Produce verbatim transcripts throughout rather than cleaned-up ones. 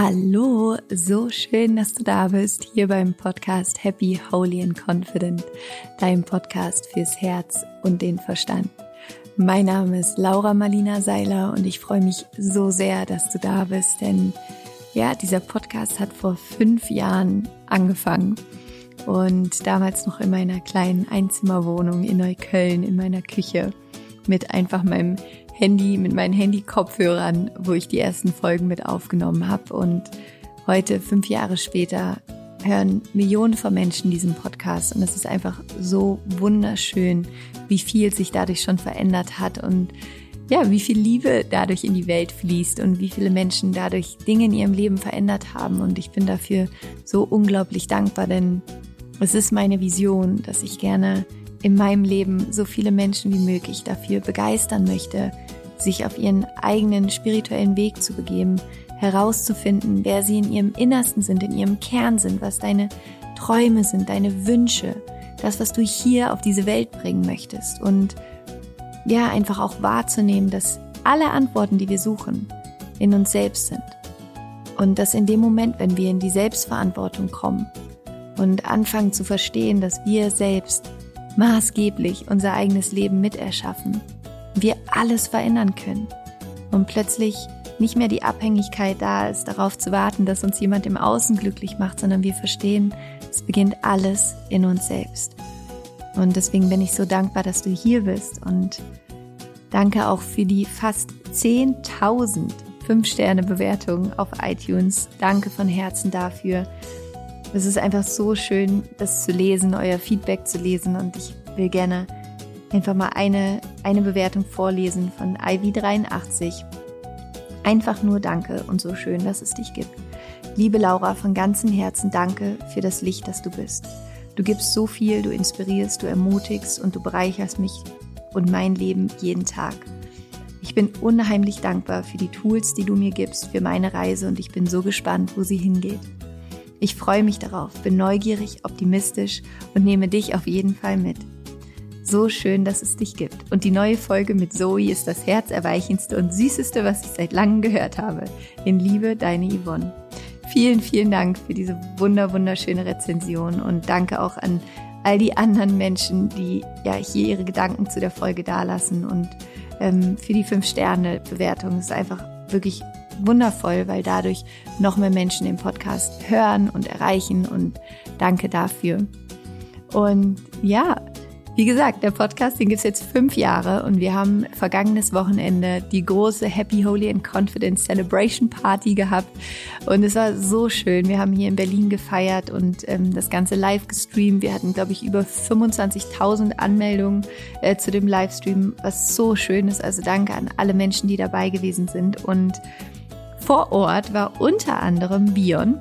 Hallo, so schön, dass du da bist, hier beim Podcast Happy, Holy and Confident, dein Podcast fürs Herz und den Verstand. Mein Name ist Laura Marlina Seiler und ich freue mich so sehr, dass du da bist, denn ja, dieser Podcast hat vor fünf Jahren angefangen und damals noch in meiner kleinen Einzimmerwohnung in Neukölln, in meiner Küche, mit einfach meinem Handy, mit meinen Handy-Kopfhörern, wo ich die ersten Folgen mit aufgenommen habe. Und heute, fünf Jahre später, hören Millionen von Menschen diesen Podcast. Und es ist einfach so wunderschön, wie viel sich dadurch schon verändert hat und ja, wie viel Liebe dadurch in die Welt fließt und wie viele Menschen dadurch Dinge in ihrem Leben verändert haben. Und ich bin dafür so unglaublich dankbar, denn es ist meine Vision, dass ich gerne in meinem Leben so viele Menschen wie möglich dafür begeistern möchte, sich auf ihren eigenen spirituellen Weg zu begeben, herauszufinden, wer sie in ihrem Innersten sind, in ihrem Kern sind, was deine Träume sind, deine Wünsche, das, was du hier auf diese Welt bringen möchtest. Und ja, einfach auch wahrzunehmen, dass alle Antworten, die wir suchen, in uns selbst sind. Und dass in dem Moment, wenn wir in die Selbstverantwortung kommen und anfangen zu verstehen, dass wir selbst maßgeblich unser eigenes Leben miterschaffen, wir alles verändern können und plötzlich nicht mehr die Abhängigkeit da ist, darauf zu warten, dass uns jemand im Außen glücklich macht, sondern wir verstehen, es beginnt alles in uns selbst. Und deswegen bin ich so dankbar, dass du hier bist und danke auch für die fast zehntausend fünf Sterne Bewertungen auf iTunes. Danke von Herzen dafür. Es ist einfach so schön, das zu lesen, euer Feedback zu lesen und ich will gerne einfach mal eine, eine Bewertung vorlesen von Ivy dreiundachtzig. Einfach nur danke und so schön, dass es dich gibt. Liebe Laura, von ganzem Herzen danke für das Licht, das du bist. Du gibst so viel, du inspirierst, du ermutigst und du bereicherst mich und mein Leben jeden Tag. Ich bin unheimlich dankbar für die Tools, die du mir gibst für meine Reise und ich bin so gespannt, wo sie hingeht. Ich freue mich darauf, bin neugierig, optimistisch und nehme dich auf jeden Fall mit. So schön, dass es dich gibt. Und die neue Folge mit Zoe ist das herzerweichendste und süßeste, was ich seit langem gehört habe. In Liebe, deine Yvonne. Vielen, vielen Dank für diese wunder, wunderschöne Rezension und danke auch an all die anderen Menschen, die ja hier ihre Gedanken zu der Folge dalassen und ähm, für die fünf Sterne Bewertung. Es ist einfach wirklich wundervoll, weil dadurch noch mehr Menschen den Podcast hören und erreichen und danke dafür. Und ja, wie gesagt, der Podcast, den gibt es jetzt fünf Jahre und wir haben vergangenes Wochenende die große Happy, Holy and Confident Celebration Party gehabt und es war so schön. Wir haben hier in Berlin gefeiert und ähm, das Ganze live gestreamt. Wir hatten, glaube ich, über fünfundzwanzigtausend Anmeldungen äh, zu dem Livestream, was so schön ist. Also danke an alle Menschen, die dabei gewesen sind. Und vor Ort war unter anderem Bion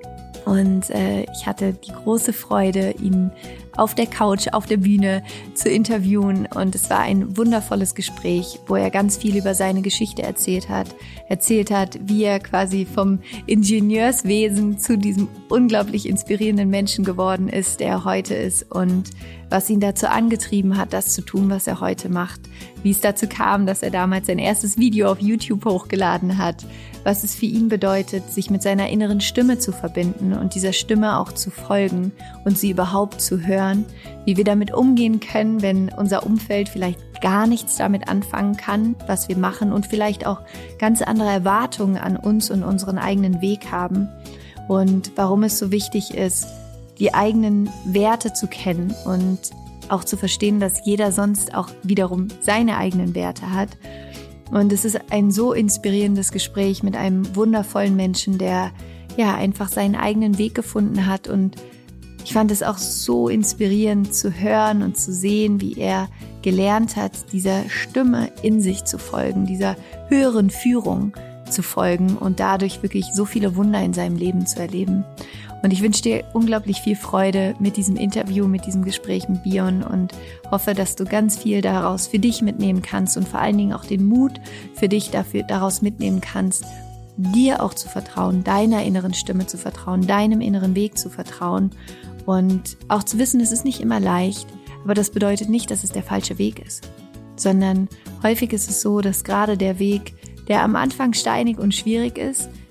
und äh, ich hatte die große Freude, ihn auf der Couch, auf der Bühne zu interviewen und es war ein wundervolles Gespräch, wo er ganz viel über seine Geschichte erzählt hat, erzählt hat, wie er quasi vom Ingenieurswesen zu diesem unglaublich inspirierenden Menschen geworden ist, der er heute ist und was ihn dazu angetrieben hat, das zu tun, was er heute macht, wie es dazu kam, dass er damals sein erstes Video auf YouTube hochgeladen hat, was es für ihn bedeutet, sich mit seiner inneren Stimme zu verbinden und dieser Stimme auch zu folgen und sie überhaupt zu hören, wie wir damit umgehen können, wenn unser Umfeld vielleicht gar nichts damit anfangen kann, was wir machen und vielleicht auch ganz andere Erwartungen an uns und unseren eigenen Weg haben und warum es so wichtig ist, die eigenen Werte zu kennen und auch zu verstehen, dass jeder sonst auch wiederum seine eigenen Werte hat. Und es ist ein so inspirierendes Gespräch mit einem wundervollen Menschen, der ja einfach seinen eigenen Weg gefunden hat. Und ich fand es auch so inspirierend zu hören und zu sehen, wie er gelernt hat, dieser Stimme in sich zu folgen, dieser höheren Führung zu folgen und dadurch wirklich so viele Wunder in seinem Leben zu erleben. Und ich wünsche dir unglaublich viel Freude mit diesem Interview, mit diesem Gespräch mit Bion und hoffe, dass du ganz viel daraus für dich mitnehmen kannst und vor allen Dingen auch den Mut für dich dafür daraus mitnehmen kannst, dir auch zu vertrauen, deiner inneren Stimme zu vertrauen, deinem inneren Weg zu vertrauen und auch zu wissen, es ist nicht immer leicht, aber das bedeutet nicht, dass es der falsche Weg ist, sondern häufig ist es so, dass gerade der Weg, der am Anfang steinig und schwierig ist,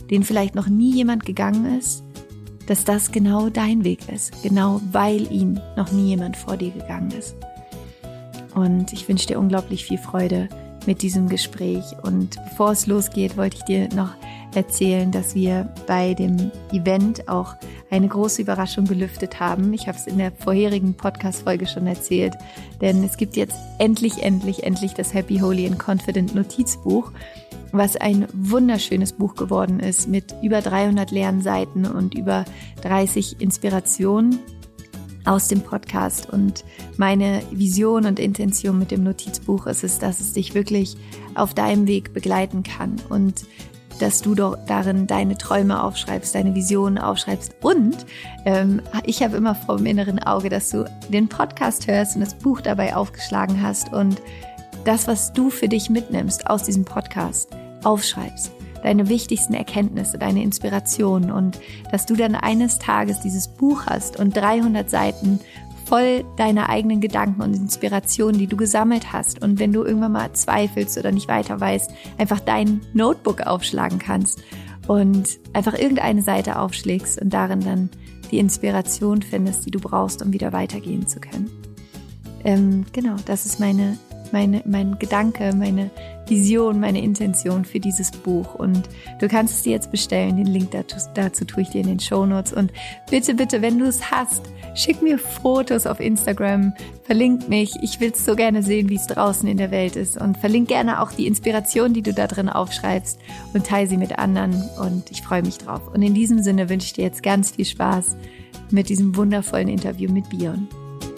den vielleicht noch nie jemand gegangen ist, dass das genau dein Weg ist, genau weil ihn noch nie jemand vor dir gegangen ist. Und ich wünsche dir unglaublich viel Freude mit diesem Gespräch. Und bevor es losgeht, wollte ich dir noch erzählen, dass wir bei dem Event auch eine große Überraschung gelüftet haben. Ich habe es in der vorherigen Podcast-Folge schon erzählt, denn es gibt jetzt endlich, endlich, endlich das Happy, Holy and Confident Notizbuch, was ein wunderschönes Buch geworden ist mit über dreihundert leeren Seiten und über dreißig Inspirationen aus dem Podcast. Und meine Vision und Intention mit dem Notizbuch ist es, dass es dich wirklich auf deinem Weg begleiten kann und dass du doch darin deine Träume aufschreibst, deine Visionen aufschreibst. Und ähm, ich habe immer vor dem inneren Auge, dass du den Podcast hörst und das Buch dabei aufgeschlagen hast und das, was du für dich mitnimmst aus diesem Podcast, aufschreibst. Deine wichtigsten Erkenntnisse, deine Inspirationen und dass du dann eines Tages dieses Buch hast und dreihundert Seiten voll deiner eigenen Gedanken und Inspirationen, die du gesammelt hast. Und wenn du irgendwann mal zweifelst oder nicht weiter weißt, einfach dein Notebook aufschlagen kannst und einfach irgendeine Seite aufschlägst und darin dann die Inspiration findest, die du brauchst, um wieder weitergehen zu können. Ähm, genau, das ist meine, meine, mein Gedanke, meine Vision, meine Intention für dieses Buch. Und du kannst es dir jetzt bestellen. Den Link dazu, dazu tue ich dir in den Shownotes. Und bitte, bitte, wenn du es hast, schick mir Fotos auf Instagram, verlink mich. Ich will es so gerne sehen, wie es draußen in der Welt ist. Und verlink gerne auch die Inspiration, die du da drin aufschreibst und teile sie mit anderen. Und ich freue mich drauf. Und in diesem Sinne wünsche ich dir jetzt ganz viel Spaß mit diesem wundervollen Interview mit Björn.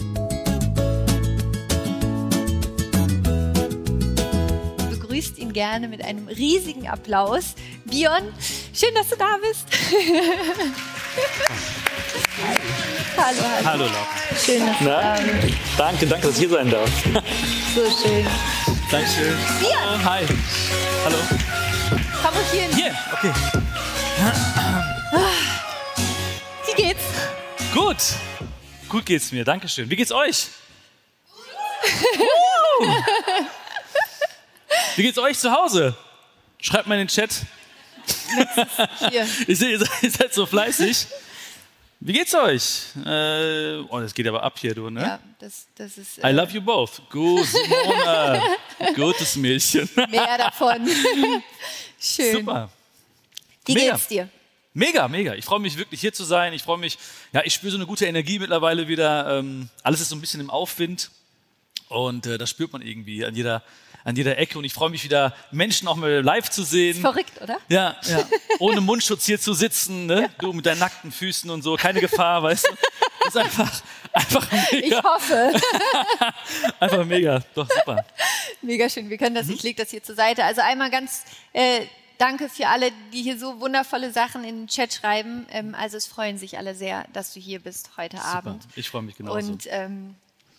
Begrüßt ihn gerne mit einem riesigen Applaus. Björn, schön, dass du da bist. Hallo, hallo. Hallo, Laura. Schön, dass du Na? da bist. Danke, danke, dass ich hier sein darf. So schön. Dankeschön. Björn. Oh, hi. Hallo. Komm mal hier hin. Hier, okay. Wie geht's? Gut. Gut geht's mir, Dankeschön. Wie geht's euch? Wie geht's euch zu Hause? Schreibt mal in den Chat. Hier. Ich sehe, ihr seid, ihr seid so fleißig. Wie geht's euch? Äh, oh, das geht aber ab hier, du, ne? Ja, das, das ist... Äh, I love you both. Gut, Simona. Gutes Mädchen. Mehr davon. Schön. Super. Wie Mega. geht's dir? Mega, mega. Ich freue mich wirklich hier zu sein. Ich freue mich, ja, ich spüre so eine gute Energie mittlerweile wieder. Ähm, alles ist so ein bisschen im Aufwind und äh, das spürt man irgendwie an jeder, an jeder Ecke. Und ich freue mich wieder, Menschen auch mal live zu sehen. Verrückt, oder? Ja, ja. Ohne Mundschutz hier zu sitzen, ne? Ja. Du mit deinen nackten Füßen und so, keine Gefahr, weißt du. Das ist einfach, einfach mega. Ich hoffe. Einfach mega, doch super. Mega schön. Wir können das, mhm. ich lege das hier zur Seite. Also einmal ganz äh, danke für alle, die hier so wundervolle Sachen in den Chat schreiben. Ähm, also es freuen sich alle sehr, dass du hier bist heute Super. Abend. Ich freue mich genauso. Und ähm,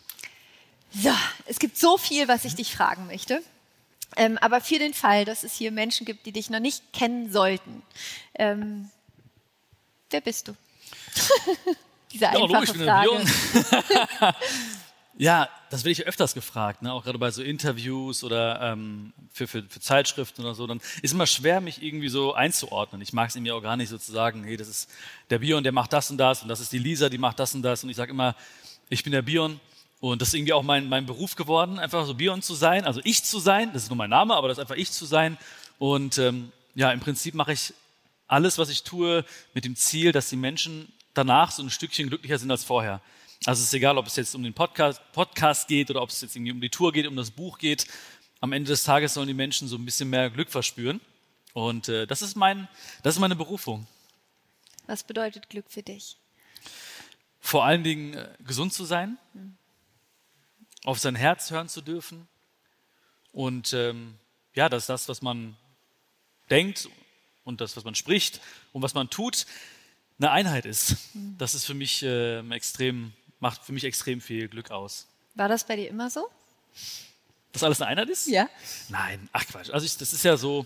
so, es gibt so viel, was ich dich fragen möchte. Ähm, aber für den Fall, dass es hier Menschen gibt, die dich noch nicht kennen sollten, ähm, wer bist du? Diese ja, einfache logisch, Frage. Ja, das werde ich öfters gefragt, ne? Auch gerade bei so Interviews oder ähm, für, für, für Zeitschriften oder so. Dann ist immer schwer, mich irgendwie so einzuordnen. Ich mag es irgendwie auch gar nicht so zu sagen, hey, das ist der Björn, der macht das und das und das ist die Lisa, die macht das und das. Und ich sage immer, ich bin der Björn. Und das ist irgendwie auch mein, mein Beruf geworden, einfach so Björn zu sein, also ich zu sein, das ist nur mein Name, aber das ist einfach ich zu sein. Und ähm, ja, im Prinzip mache ich alles, was ich tue, mit dem Ziel, dass die Menschen danach so ein Stückchen glücklicher sind als vorher. Also es ist egal, ob es jetzt um den Podcast, Podcast geht oder ob es jetzt irgendwie um die Tour geht, um das Buch geht. Am Ende des Tages sollen die Menschen so ein bisschen mehr Glück verspüren. Und äh, das ist mein, das ist meine Berufung. Was bedeutet Glück für dich? Vor allen Dingen äh, gesund zu sein. Hm. Auf sein Herz hören zu dürfen und ähm, ja, dass das, was man denkt und das, was man spricht und was man tut, eine Einheit ist. Das ist für mich äh, extrem, macht für mich extrem viel Glück aus. War das bei dir immer so? Dass alles eine Einheit ist? Ja. Nein, ach Quatsch. Also ich, das ist ja so,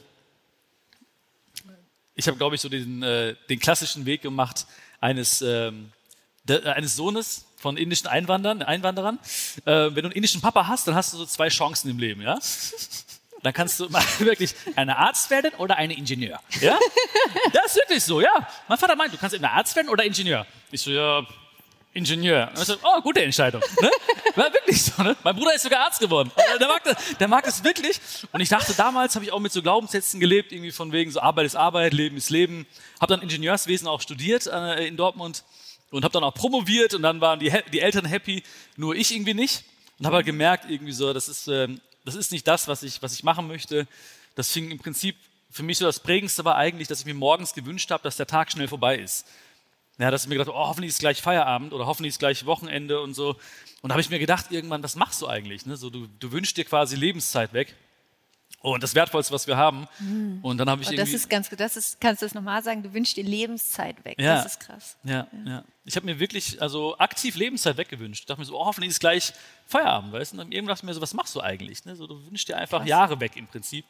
ich habe, glaube ich, so den, äh, den klassischen Weg gemacht eines, ähm, de, eines Sohnes von indischen Einwanderern. Einwanderern. Äh, wenn du einen indischen Papa hast, dann hast du so zwei Chancen im Leben, ja? dann kannst du mal wirklich eine Arzt werden oder eine Ingenieur. Ja? Das ist wirklich so, ja. Mein Vater meint, du kannst entweder Arzt werden oder Ingenieur. Ich so, ja, Ingenieur. Und ich so, oh, gute Entscheidung. Ne? War wirklich so, ne? Mein Bruder ist sogar Arzt geworden. Der mag das, der mag das wirklich. Und ich dachte, damals habe ich auch mit so Glaubenssätzen gelebt, irgendwie von wegen so Arbeit ist Arbeit, Leben ist Leben. Habe dann Ingenieurswesen auch studiert äh, in Dortmund und habe dann auch promoviert und dann waren die, die Eltern happy, nur ich irgendwie nicht. Und habe halt gemerkt, irgendwie so, das ist, ähm, das ist nicht das, was ich, was ich machen möchte. Das fing im Prinzip, für mich so das Prägendste war eigentlich, dass ich mir morgens gewünscht habe, dass der Tag schnell vorbei ist. Ja, dass ich mir gedacht habe, oh, hoffentlich ist gleich Feierabend oder hoffentlich ist gleich Wochenende und so. Und da habe ich mir gedacht, irgendwann, was machst du eigentlich? Ne? So, du, du wünschst dir quasi Lebenszeit weg. Und das Wertvollste, was wir haben. Mhm. Und dann habe ich oh, irgendwie... Das ist ganz gut. Das ist, kannst du das nochmal sagen? Du wünschst dir Lebenszeit weg. Ja, das ist krass. Ja, ja. ja. Ich habe mir wirklich also aktiv Lebenszeit weggewünscht. Ich dachte mir so, oh, hoffentlich ist gleich Feierabend. Weißt? Und dann irgendwann dachte ich mir so, was machst du eigentlich? Ne? So, du wünschst dir einfach krass. Jahre weg im Prinzip.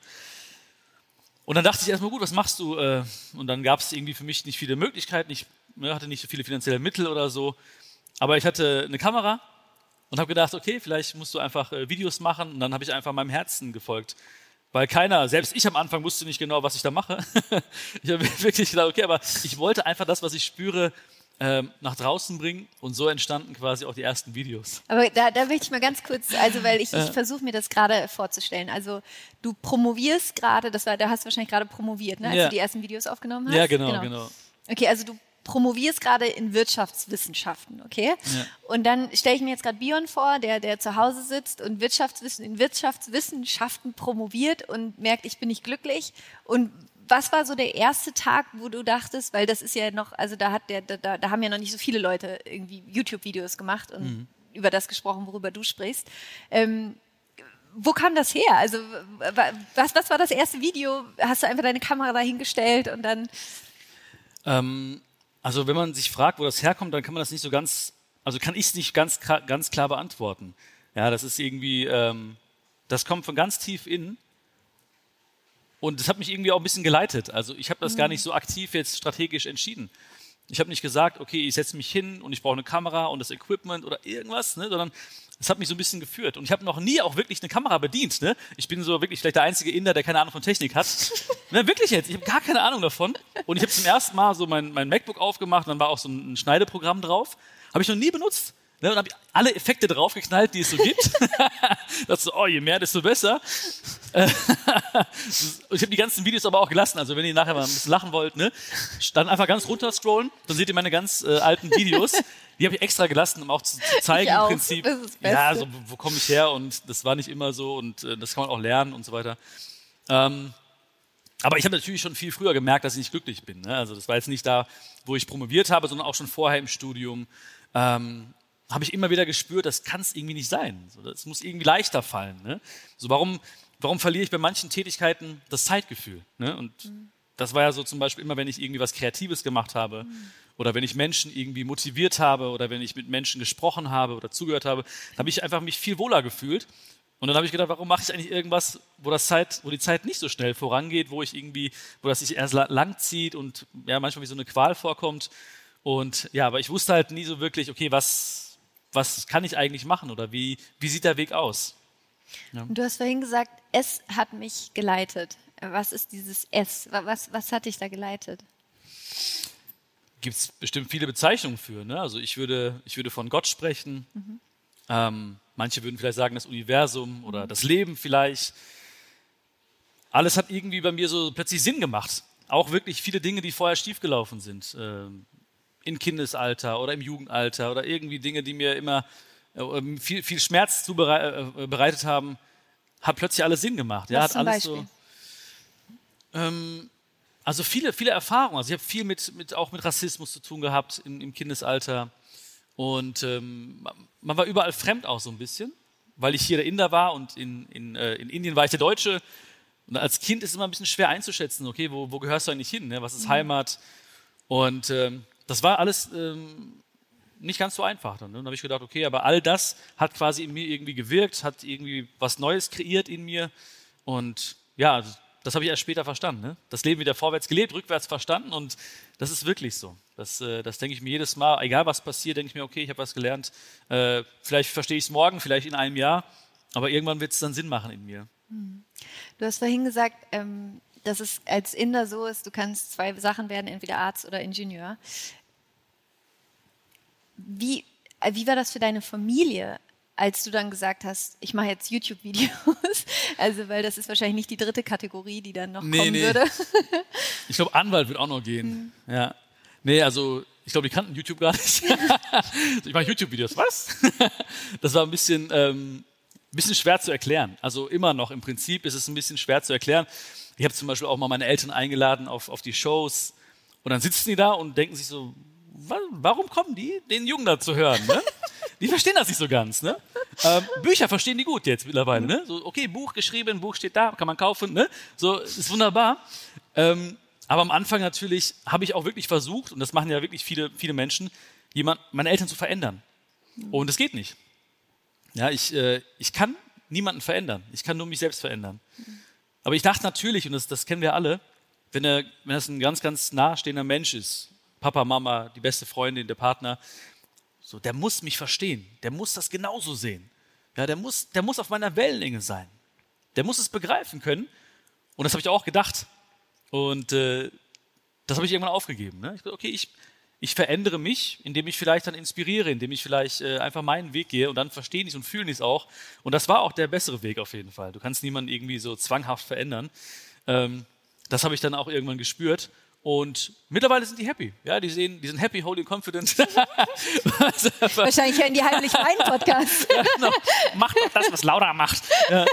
Und dann dachte ich erstmal, gut, was machst du? Und dann gab es irgendwie für mich nicht viele Möglichkeiten. Ich hatte nicht so viele finanzielle Mittel oder so. Aber ich hatte eine Kamera und habe gedacht, okay, vielleicht musst du einfach Videos machen. Und dann habe ich einfach meinem Herzen gefolgt. Weil keiner, selbst ich am Anfang wusste nicht genau, was ich da mache. Ich habe wirklich gedacht, okay, aber ich wollte einfach das, was ich spüre, ähm, nach draußen bringen. Und so entstanden quasi auch die ersten Videos. Aber da, da möchte ich mal ganz kurz, also weil ich, ich versuche mir das gerade vorzustellen. Also du promovierst gerade, das war, da hast du wahrscheinlich gerade promoviert, ne, als ja. du die ersten Videos aufgenommen hast? Ja, genau, genau. genau. Okay, also du promovierst gerade in Wirtschaftswissenschaften, okay? Ja. Und dann stelle ich mir jetzt gerade Bion vor, der, der zu Hause sitzt und Wirtschaftswissen, in Wirtschaftswissenschaften promoviert und merkt, ich bin nicht glücklich. Und was war so der erste Tag, wo du dachtest, weil das ist ja noch, also da hat der, da, da haben ja noch nicht so viele Leute irgendwie YouTube-Videos gemacht und mhm. über das gesprochen, worüber du sprichst. Ähm, wo kam das her? Also was, was war das erste Video? Hast du einfach deine Kamera dahingestellt und dann... Ähm, also wenn man sich fragt, wo das herkommt, dann kann man das nicht so ganz, also kann ich es nicht ganz, ganz klar beantworten. Ja, das ist irgendwie, ähm, das kommt von ganz tief innen und das hat mich irgendwie auch ein bisschen geleitet. Also ich habe das mhm. gar nicht so aktiv jetzt strategisch entschieden. Ich habe nicht gesagt, okay, ich setze mich hin und ich brauche eine Kamera und das Equipment oder irgendwas, ne, sondern es hat mich so ein bisschen geführt. Und ich habe noch nie auch wirklich eine Kamera bedient. Ne? Ich bin so wirklich vielleicht der einzige Inder, der keine Ahnung von Technik hat. Ne, wirklich jetzt, ich habe gar keine Ahnung davon. Und ich habe zum ersten Mal so mein, mein MacBook aufgemacht und dann war auch so ein Schneideprogramm drauf. Habe ich noch nie benutzt. Ne? Und habe alle Effekte draufgeknallt, die es so gibt. Das so, oh, je mehr, desto besser. Und ich habe die ganzen Videos aber auch gelassen. Also wenn ihr nachher mal ein bisschen lachen wollt, ne, dann einfach ganz runter scrollen, dann seht ihr meine ganz äh, alten Videos. Die habe ich extra gelassen, um auch zu, zu zeigen im Prinzip, das ist das ja, so, wo komme ich her und das war nicht immer so und äh, das kann man auch lernen und so weiter. Ähm, aber ich habe natürlich schon viel früher gemerkt, dass ich nicht glücklich bin. Ne? Also das war jetzt nicht da, wo ich promoviert habe, sondern auch schon vorher im Studium. Ähm, habe ich immer wieder gespürt, das kann es irgendwie nicht sein. So, das muss irgendwie leichter fallen. Ne? So, warum, warum verliere ich bei manchen Tätigkeiten das Zeitgefühl? Ne? Und mhm. das war ja so zum Beispiel immer, wenn ich irgendwie was Kreatives gemacht habe mhm. oder wenn ich Menschen irgendwie motiviert habe oder wenn ich mit Menschen gesprochen habe oder zugehört habe, habe ich einfach mich viel wohler gefühlt. Und dann habe ich gedacht, warum mache ich eigentlich irgendwas, wo, das Zeit, wo die Zeit nicht so schnell vorangeht, wo ich irgendwie, wo das sich erst lang zieht und ja, manchmal wie so eine Qual vorkommt. Und ja, aber ich wusste halt nie so wirklich, okay, was, was kann ich eigentlich machen oder wie, wie sieht der Weg aus? Ja. Und du hast vorhin gesagt, es hat mich geleitet. Was ist dieses Es? Was, was hat dich da geleitet? Gibt es bestimmt viele Bezeichnungen für. Ne? Also ich würde, ich würde von Gott sprechen. Mhm. Ähm, manche würden vielleicht sagen, das Universum oder mhm. das Leben vielleicht. Alles hat irgendwie bei mir so plötzlich Sinn gemacht. Auch wirklich viele Dinge, die vorher schiefgelaufen sind. Ähm, im Kindesalter oder im Jugendalter oder irgendwie Dinge, die mir immer äh, viel, viel Schmerz zubereitet haben, hat plötzlich alles Sinn gemacht. Ja, Was hat zum alles Beispiel? so. Ähm, also viele, viele Erfahrungen. Also ich habe viel mit, mit, auch mit Rassismus zu tun gehabt im, im Kindesalter. Und ähm, man war überall fremd auch so ein bisschen, weil ich hier der Inder war und in, in, äh, in Indien war ich der Deutsche. Und als Kind ist es immer ein bisschen schwer einzuschätzen, okay, wo, wo gehörst du eigentlich hin? Ne? Was ist mhm. Heimat? Und ähm, das war alles ähm, nicht ganz so einfach. Dann, ne? Dann habe ich gedacht, okay, aber all das hat quasi in mir irgendwie gewirkt, hat irgendwie was Neues kreiert in mir. Und ja, das habe ich erst später verstanden. Ne? Das Leben wieder vorwärts gelebt, rückwärts verstanden und das ist wirklich so. Das, äh, das denke ich mir jedes Mal, egal was passiert, denke ich mir, okay, ich habe was gelernt. Äh, vielleicht verstehe ich es morgen, vielleicht in einem Jahr, aber irgendwann wird es dann Sinn machen in mir. Du hast vorhin gesagt, ähm, dass es als Inder so ist, du kannst zwei Sachen werden, entweder Arzt oder Ingenieur. Wie, äh, wie war das für deine Familie, als du dann gesagt hast, ich mache jetzt YouTube-Videos? Also, weil das ist wahrscheinlich nicht die dritte Kategorie, die dann noch nee, kommen nee. würde. Ich glaube, Anwalt wird auch noch gehen. Hm. Ja. Nee, also ich glaube, die kannten YouTube gar nicht. Ich mache YouTube-Videos, was? Das war ein bisschen, ähm, ein bisschen schwer zu erklären. Also immer noch im Prinzip ist es ein bisschen schwer zu erklären. Ich habe zum Beispiel auch mal meine Eltern eingeladen auf, auf die Shows und dann sitzen die da und denken sich so, warum kommen die, den Jungen da zu hören? Ne? Die verstehen das nicht so ganz. Ne? Ähm, Bücher verstehen die gut jetzt mittlerweile. Ne? So, okay, Buch geschrieben, Buch steht da, kann man kaufen. Ne? So, ist wunderbar. Ähm, aber am Anfang natürlich habe ich auch wirklich versucht, und das machen ja wirklich viele, viele Menschen, jemand, meine Eltern zu verändern. Und es geht nicht. Ja, ich, äh, ich kann niemanden verändern. Ich kann nur mich selbst verändern. Aber ich dachte natürlich, und das, das kennen wir alle, wenn, er, wenn das ein ganz, ganz nahestehender Mensch ist, Papa, Mama, die beste Freundin, der Partner, so, der muss mich verstehen. Der muss das genauso sehen. Ja, der muss, der muss auf meiner Wellenlänge sein. Der muss es begreifen können. Und das habe ich auch gedacht. Und äh, das habe ich irgendwann aufgegeben. Ne? Ich dachte, okay, ich, ich verändere mich, indem ich vielleicht dann inspiriere, indem ich vielleicht äh, einfach meinen Weg gehe und dann verstehen ich es und fühlen es auch. Und das war auch der bessere Weg auf jeden Fall. Du kannst niemanden irgendwie so zwanghaft verändern. Ähm, das habe ich dann auch irgendwann gespürt. Und mittlerweile sind die happy. Ja, die sehen, die sind happy, holy and confident. Wahrscheinlich hören die heimlich meinen Podcast. Ja, genau. Mach doch das, was Laura macht. Ja.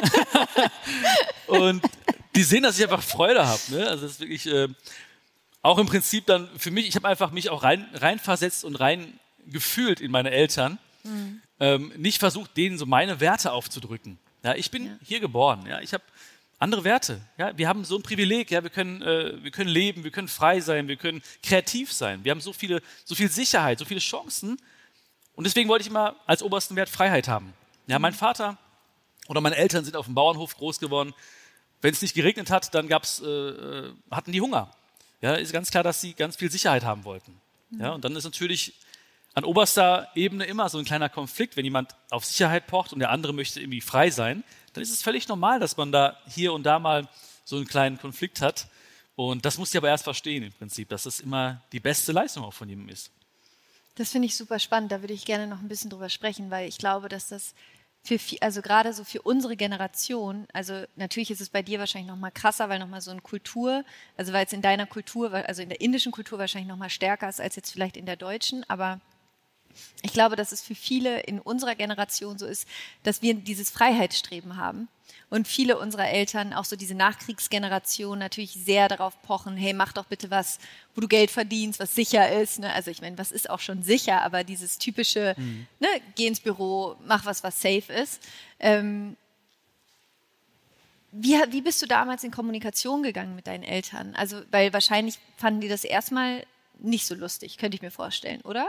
Und die sehen, dass ich einfach Freude habe. Ne? Also das ist wirklich äh, auch im Prinzip dann für mich, ich habe einfach mich auch rein, reinversetzt und rein gefühlt in meine Eltern. Mhm. Ähm, nicht versucht, denen so meine Werte aufzudrücken. Ja, ich bin ja. hier geboren. Ja, ich habe andere Werte. Ja, wir haben so ein Privileg. Ja, wir können, äh, wir können leben, wir können frei sein, wir können kreativ sein. Wir haben so viele, so viel Sicherheit, so viele Chancen. Und deswegen wollte ich immer als obersten Wert Freiheit haben. Ja, mein Vater oder meine Eltern sind auf dem Bauernhof groß geworden. Wenn es nicht geregnet hat, dann gab's, äh, hatten die Hunger. Ja, ist ganz klar, dass sie ganz viel Sicherheit haben wollten. Ja, und dann ist natürlich an oberster Ebene immer so ein kleiner Konflikt, wenn jemand auf Sicherheit pocht und der andere möchte irgendwie frei sein, dann ist es völlig normal, dass man da hier und da mal so einen kleinen Konflikt hat. Und das muss ich aber erst verstehen im Prinzip, dass das immer die beste Leistung auch von jemandem ist. Das finde ich super spannend, da würde ich gerne noch ein bisschen drüber sprechen, weil ich glaube, dass das für viel, also gerade so für unsere Generation, also natürlich ist es bei dir wahrscheinlich noch mal krasser, weil noch mal so eine Kultur, also weil es in deiner Kultur, also in der indischen Kultur wahrscheinlich noch mal stärker ist als jetzt vielleicht in der deutschen, aber ich glaube, dass es für viele in unserer Generation so ist, dass wir dieses Freiheitsstreben haben und viele unserer Eltern, auch so diese Nachkriegsgeneration, natürlich sehr darauf pochen, hey, mach doch bitte was, wo du Geld verdienst, was sicher ist. Ne? Also ich meine, was ist auch schon sicher, aber dieses typische, mhm. ne, geh ins Büro, mach was, was safe ist. Ähm, wie, wie bist du damals in Kommunikation gegangen mit deinen Eltern? Also, weil wahrscheinlich fanden die das erstmal nicht so lustig, könnte ich mir vorstellen, oder?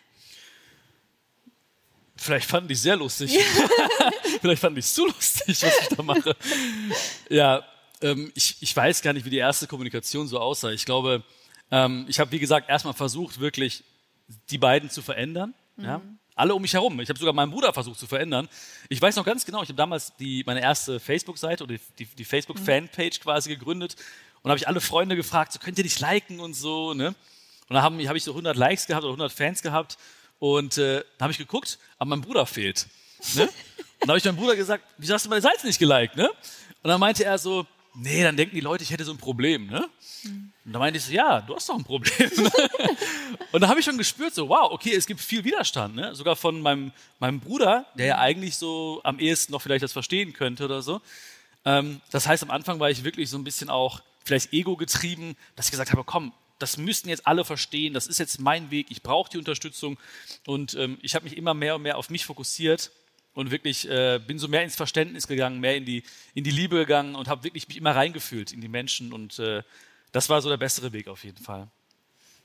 Vielleicht fanden die es sehr lustig. Vielleicht fanden die es zu lustig, was ich da mache. Ja, ähm, ich, ich weiß gar nicht, wie die erste Kommunikation so aussah. Ich glaube, ähm, ich habe, wie gesagt, erstmal versucht, wirklich die beiden zu verändern. Mhm. Ja? Alle um mich herum. Ich habe sogar meinen Bruder versucht zu verändern. Ich weiß noch ganz genau, ich habe damals die, meine erste Facebook-Seite oder die, die Facebook-Fanpage mhm. quasi gegründet und habe ich alle Freunde gefragt, so könnt ihr nicht liken und so. Ne? Und dann habe hab ich so hundert Likes gehabt oder hundert Fans gehabt. Und äh, dann habe ich geguckt, aber mein Bruder fehlt. Ne? Und dann habe ich meinem Bruder gesagt, wieso hast du meine Seite nicht geliked? Ne? Und dann meinte er so, nee, dann denken die Leute, ich hätte so ein Problem. Ne? Mhm. Und dann meinte ich so, ja, du hast doch ein Problem. Und dann habe ich schon gespürt, so wow, okay, es gibt viel Widerstand. Ne? Sogar von meinem, meinem Bruder, der ja eigentlich so am ehesten noch vielleicht das verstehen könnte oder so. Ähm, das heißt, am Anfang war ich wirklich so ein bisschen auch vielleicht ego-getrieben, dass ich gesagt habe, komm, das müssten jetzt alle verstehen, das ist jetzt mein Weg, ich brauche die Unterstützung und ähm, ich habe mich immer mehr und mehr auf mich fokussiert und wirklich äh, bin so mehr ins Verständnis gegangen, mehr in die, in die Liebe gegangen und habe wirklich mich immer reingefühlt in die Menschen und äh, das war so der bessere Weg auf jeden Fall.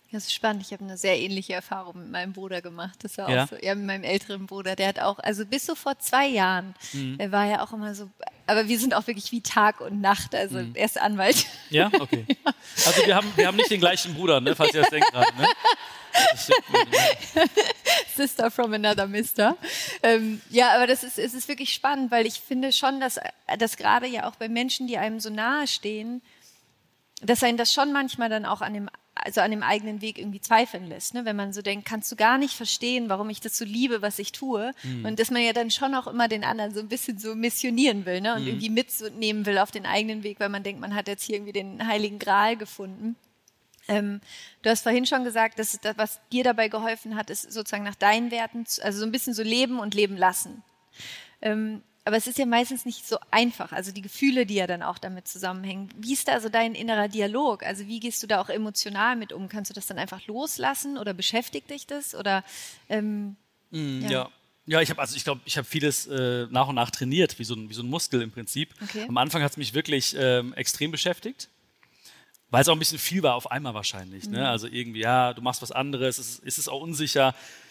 Das ist spannend. Ich habe eine sehr ähnliche Erfahrung mit meinem Bruder gemacht. Das war Ja? auch so, ja, mit meinem älteren Bruder. Der hat auch, also bis so vor zwei Jahren, Mhm. er war ja auch immer so, aber wir sind auch wirklich wie Tag und Nacht. Also Mhm. er ist Anwalt. Ja, okay. Also wir haben, wir haben nicht den gleichen Bruder, ne, falls ihr das denkt gerade. Ne? Das stimmt, ne? Sister from another Mister. Ähm, ja, aber das ist, es ist wirklich spannend, weil ich finde schon, dass, dass gerade ja auch bei Menschen, die einem so nahe stehen, dass einen das schon manchmal dann auch an dem, also an dem eigenen Weg irgendwie zweifeln lässt. Ne? Wenn man so denkt, kannst du gar nicht verstehen, warum ich das so liebe, was ich tue. Mhm. Und dass man ja dann schon auch immer den anderen so ein bisschen so missionieren will, ne? Und mhm. irgendwie mitnehmen will auf den eigenen Weg, weil man denkt, man hat jetzt hier irgendwie den Heiligen Gral gefunden. Ähm, du hast vorhin schon gesagt, dass das, was dir dabei geholfen hat, ist sozusagen nach deinen Werten, also so ein bisschen so leben und leben lassen. Ähm, aber es ist ja meistens nicht so einfach, also die Gefühle, die ja dann auch damit zusammenhängen. Wie ist da also dein innerer Dialog? Also wie gehst du da auch emotional mit um? Kannst du das dann einfach loslassen oder beschäftigt dich das? Oder ähm, mm, ja. ja. Ja, ich habe also ich glaube, ich habe vieles äh, nach und nach trainiert, wie so ein, wie so ein Muskel im Prinzip. Okay. Am Anfang hat es mich wirklich ähm, extrem beschäftigt. Weil es auch ein bisschen viel war auf einmal wahrscheinlich. Ne? Also irgendwie, ja, du machst was anderes, es ist, es ist auch unsicher.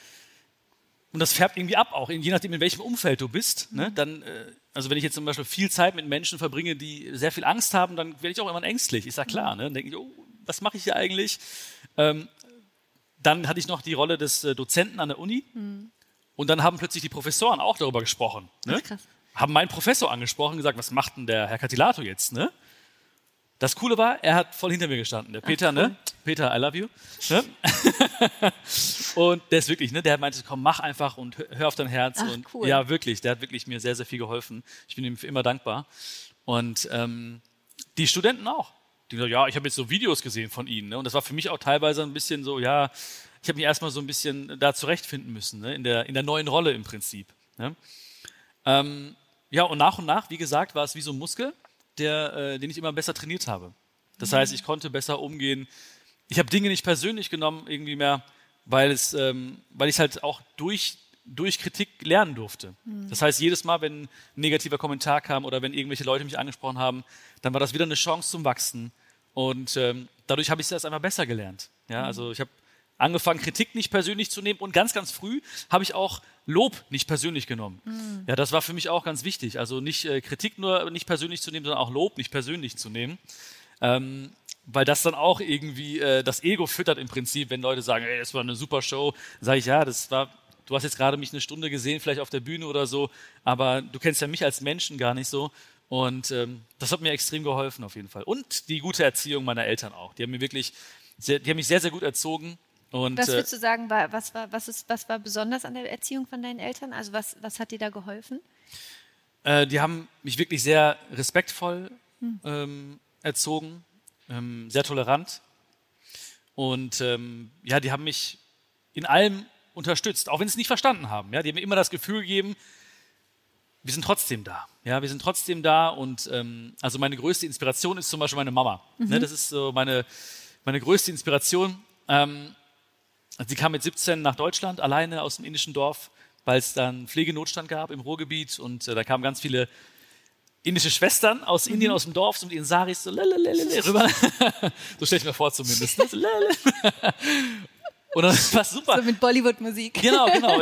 Und das färbt irgendwie ab, auch je nachdem, in welchem Umfeld du bist. Ne? Dann, äh, also wenn ich jetzt zum Beispiel viel Zeit mit Menschen verbringe, die sehr viel Angst haben, dann werde ich auch immer ängstlich, ist ja klar. Ne? Dann denke ich, oh, was mache ich hier eigentlich? Ähm, dann hatte ich noch die Rolle des äh, Dozenten an der Uni. Mhm. Und dann haben plötzlich die Professoren auch darüber gesprochen. Ne? Ach, krass. Haben meinen Professor angesprochen und gesagt, was macht denn der Herr Catilato jetzt? Ne? Das Coole war, er hat voll hinter mir gestanden. Der Peter, Ach, cool. ne? Peter, I love you. Ne? Und der ist wirklich, ne? Der meinte, komm, mach einfach und hör auf dein Herz. Ach, und cool. Ja, wirklich. Der hat wirklich mir sehr, sehr viel geholfen. Ich bin ihm für immer dankbar. Und ähm, die Studenten auch. Die gesagt, ja, ich habe jetzt so Videos gesehen von ihnen. Ne? Und das war für mich auch teilweise ein bisschen so, ja, ich habe mich erstmal so ein bisschen da zurechtfinden müssen, ne? in, der, in der neuen Rolle im Prinzip. Ne? Ähm, ja, und nach und nach, wie gesagt, war es wie so ein Muskel, Der, äh, den ich immer besser trainiert habe. Das heißt, ich konnte besser umgehen. Ich habe Dinge nicht persönlich genommen, irgendwie mehr, weil es, ähm, weil ich halt auch durch, durch Kritik lernen durfte. Mhm. Das heißt, jedes Mal, wenn ein negativer Kommentar kam oder wenn irgendwelche Leute mich angesprochen haben, dann war das wieder eine Chance zum Wachsen. Und ähm, dadurch habe ich das einfach besser gelernt. Ja, mhm. Also ich habe angefangen, Kritik nicht persönlich zu nehmen und ganz, ganz früh habe ich auch Lob nicht persönlich genommen. Mhm. Ja, das war für mich auch ganz wichtig. Also nicht äh, Kritik nur nicht persönlich zu nehmen, sondern auch Lob nicht persönlich zu nehmen. Ähm, weil das dann auch irgendwie äh, das Ego füttert im Prinzip, wenn Leute sagen, ey, das war eine super Show. Sage ich, ja, das war, du hast jetzt gerade mich eine Stunde gesehen, vielleicht auf der Bühne oder so, aber du kennst ja mich als Menschen gar nicht so. Und ähm, das hat mir extrem geholfen auf jeden Fall. Und die gute Erziehung meiner Eltern auch. Die haben mir wirklich, sehr, die haben mich sehr, sehr gut erzogen. Und, was würdest du sagen, war, was, war, was, ist, was war besonders an der Erziehung von deinen Eltern? Also was, was hat dir da geholfen? Äh, die haben mich wirklich sehr respektvoll hm. ähm, erzogen, ähm, sehr tolerant. Und ähm, ja, die haben mich in allem unterstützt, auch wenn sie es nicht verstanden haben. Ja? Die haben mir immer das Gefühl gegeben, wir sind trotzdem da. Ja, wir sind trotzdem da. Und ähm, also meine größte Inspiration ist zum Beispiel meine Mama. Mhm. Ne, das ist so meine, meine größte Inspiration. Ähm, Sie kam mit siebzehn nach Deutschland, alleine aus dem indischen Dorf, weil es dann Pflegenotstand gab im Ruhrgebiet. Und äh, da kamen ganz viele indische Schwestern aus Indien, mhm. aus dem Dorf, so mit ihren Saris so lalalala, rüber. So stelle ich mir vor zumindest. Ne? So, und dann war es super. So mit Bollywood-Musik. Genau, genau.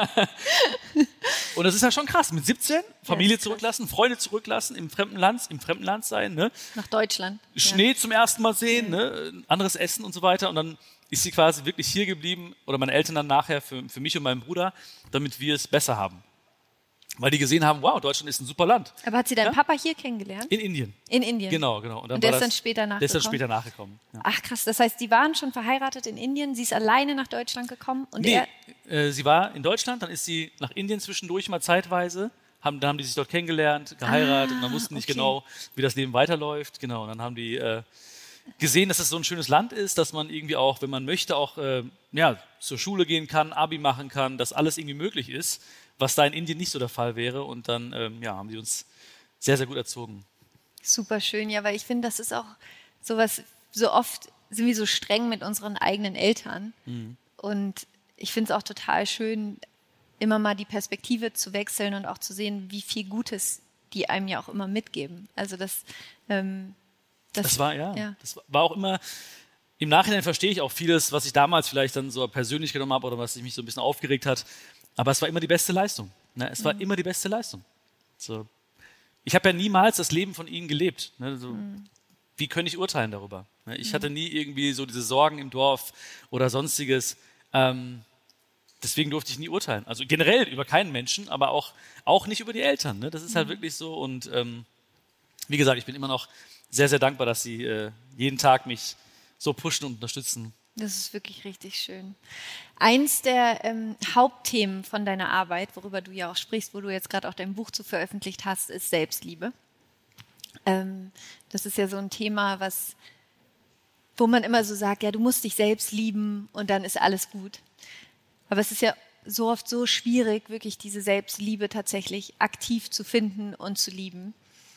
Und das ist ja schon krass. Mit siebzehn Familie ja, zurücklassen, Freunde zurücklassen, im fremden Land, im fremden Land sein. Ne? Nach Deutschland. Schnee ja. zum ersten Mal sehen, ja. ne? Anderes Essen und so weiter. Und dann ist sie quasi wirklich hier geblieben, oder meine Eltern dann nachher für, für mich und meinen Bruder, damit wir es besser haben. Weil die gesehen haben, wow, Deutschland ist ein super Land. Aber hat sie deinen ja? Papa hier kennengelernt? In Indien. In Indien? Genau, genau. Und, dann und der ist dann später nachgekommen? Der ist dann später nachgekommen. Ja. Ach krass, das heißt, die waren schon verheiratet in Indien, sie ist alleine nach Deutschland gekommen? Und nee, er äh, sie war in Deutschland, dann ist sie nach Indien zwischendurch mal zeitweise, haben, dann haben die sich dort kennengelernt, geheiratet ah, und dann wussten nicht okay. genau, wie das Leben weiterläuft. Genau, und dann haben die äh, gesehen, dass es so ein schönes Land ist, dass man irgendwie auch, wenn man möchte, auch äh, ja, zur Schule gehen kann, Abi machen kann, dass alles irgendwie möglich ist, was da in Indien nicht so der Fall wäre. Und dann ähm, ja, haben die uns sehr, sehr gut erzogen. Super schön, ja, weil ich finde, das ist auch sowas, so oft sind wir so streng mit unseren eigenen Eltern. Mhm. Und ich finde es auch total schön, immer mal die Perspektive zu wechseln und auch zu sehen, wie viel Gutes die einem ja auch immer mitgeben. Also das... Ähm, Das, das war, ja, ja, das war auch immer, im Nachhinein verstehe ich auch vieles, was ich damals vielleicht dann so persönlich genommen habe oder was mich so ein bisschen aufgeregt hat. Aber es war immer die beste Leistung. Ne? Es war mhm. immer die beste Leistung. So. Ich habe ja niemals das Leben von ihnen gelebt. Ne? So, mhm. Wie könnte ich urteilen darüber? Ne? Ich mhm. hatte nie irgendwie so diese Sorgen im Dorf oder sonstiges. Ähm, deswegen durfte ich nie urteilen. Also generell über keinen Menschen, aber auch, auch nicht über die Eltern. Ne? Das ist mhm. halt wirklich so. Und ähm, wie gesagt, ich bin immer noch sehr, sehr dankbar, dass sie äh, jeden Tag mich so pushen und unterstützen. Das ist wirklich richtig schön. Eins der ähm, Hauptthemen von deiner Arbeit, worüber du ja auch sprichst, wo du jetzt gerade auch dein Buch zu veröffentlicht hast, ist Selbstliebe. Ähm, das ist ja so ein Thema, was, wo man immer so sagt, ja, du musst dich selbst lieben und dann ist alles gut. Aber es ist ja so oft so schwierig, wirklich diese Selbstliebe tatsächlich aktiv zu finden und zu lieben.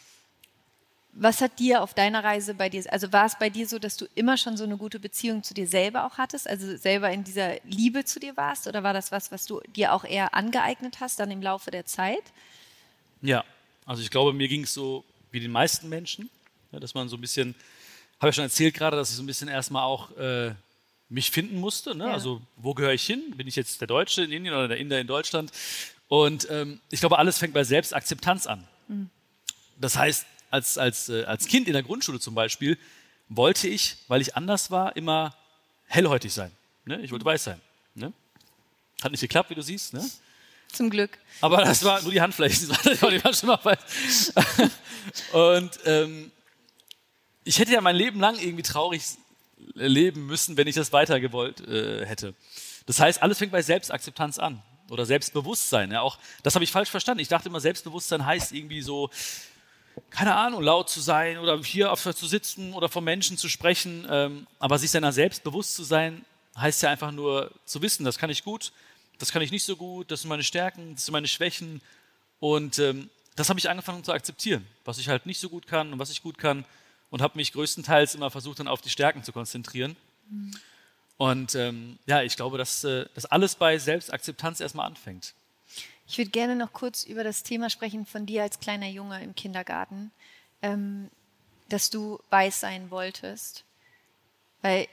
Was hat dir auf deiner Reise bei dir, also war es bei dir so, dass du immer schon so eine gute Beziehung zu dir selber auch hattest, also selber in dieser Liebe zu dir warst, oder war das was, was du dir auch eher angeeignet hast dann im Laufe der Zeit? Ja, also ich glaube, mir ging es so wie den meisten Menschen, ja, dass man so ein bisschen, habe ich schon erzählt gerade, dass ich so ein bisschen erstmal auch äh, mich finden musste, ne? Ja. Also wo gehöre ich hin? Bin ich jetzt der Deutsche in Indien oder der Inder in Deutschland? Und ähm, ich glaube, alles fängt bei Selbstakzeptanz an. Mhm. Das heißt, Als, als, äh, als Kind in der Grundschule zum Beispiel wollte ich, weil ich anders war, immer hellhäutig sein. Ne? Ich wollte weiß sein. Ne? Hat nicht geklappt, wie du siehst. Ne? Zum Glück. Aber das war nur die Handflächen. Die waren schon mal weiß. Und ähm, ich hätte ja mein Leben lang irgendwie traurig leben müssen, wenn ich das weiter gewollt äh, hätte. Das heißt, alles fängt bei Selbstakzeptanz an. Oder Selbstbewusstsein. Ja? Auch, das habe ich falsch verstanden. Ich dachte immer, Selbstbewusstsein heißt irgendwie so, keine Ahnung, laut zu sein oder hier auf, zu sitzen oder vor Menschen zu sprechen. Ähm, aber sich seiner selbst bewusst zu sein, heißt ja einfach nur zu wissen, das kann ich gut, das kann ich nicht so gut, das sind meine Stärken, das sind meine Schwächen. Und ähm, das habe ich angefangen zu akzeptieren, was ich halt nicht so gut kann und was ich gut kann. Und habe mich größtenteils immer versucht, dann auf die Stärken zu konzentrieren. Mhm. Und ähm, ja, ich glaube, dass äh, das alles bei Selbstakzeptanz erstmal anfängt. Ich würde gerne noch kurz über das Thema sprechen von dir als kleiner Junge im Kindergarten, ähm, dass du weiß sein wolltest. Weil,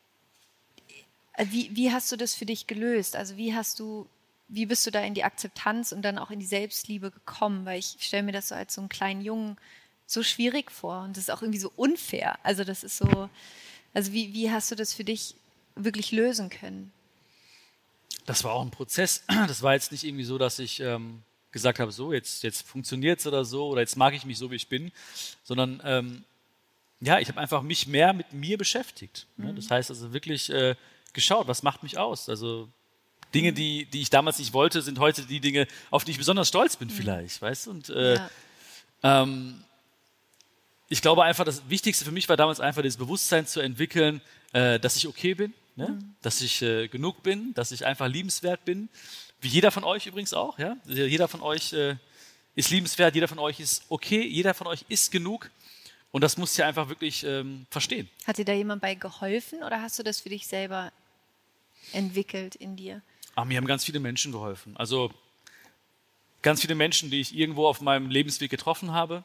äh, wie, wie hast du das für dich gelöst? Also wie hast du, wie bist du da in die Akzeptanz und dann auch in die Selbstliebe gekommen? Weil ich stelle mir das so als so einen kleinen Jungen so schwierig vor und das ist auch irgendwie so unfair. Also das ist so, also wie, wie hast du das für dich wirklich lösen können? Das war auch ein Prozess. Das war jetzt nicht irgendwie so, dass ich ähm, gesagt habe, so, jetzt, jetzt funktioniert es oder so, oder jetzt mag ich mich so, wie ich bin, sondern ähm, ja, ich habe einfach mich mehr mit mir beschäftigt. Mhm. Ne? Das heißt also wirklich äh, geschaut, was macht mich aus? Also Dinge, die, die ich damals nicht wollte, sind heute die Dinge, auf die ich besonders stolz bin, mhm. vielleicht, weißt du? Und äh, ja. ähm, ich glaube einfach, das Wichtigste für mich war damals einfach, das Bewusstsein zu entwickeln, äh, dass ich okay bin. Ne? Mhm. Dass ich äh, genug bin, dass ich einfach liebenswert bin. Wie jeder von euch übrigens auch. Ja? Jeder von euch äh, ist liebenswert, jeder von euch ist okay, jeder von euch ist genug. Und das musst du ja einfach wirklich ähm, verstehen. Hat dir da jemand bei geholfen oder hast du das für dich selber entwickelt in dir? Ach, mir haben ganz viele Menschen geholfen. Also ganz viele Menschen, die ich irgendwo auf meinem Lebensweg getroffen habe.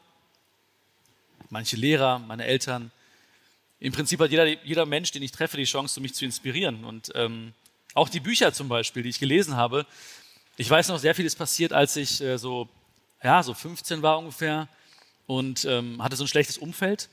Manche Lehrer, meine Eltern. Im Prinzip hat jeder, jeder Mensch, den ich treffe, die Chance, mich zu inspirieren. Und ähm, auch die Bücher zum Beispiel, die ich gelesen habe. Ich weiß noch, sehr viel ist passiert, als ich äh, so, ja, so fünfzehn war ungefähr und ähm, hatte so ein schlechtes Umfeld.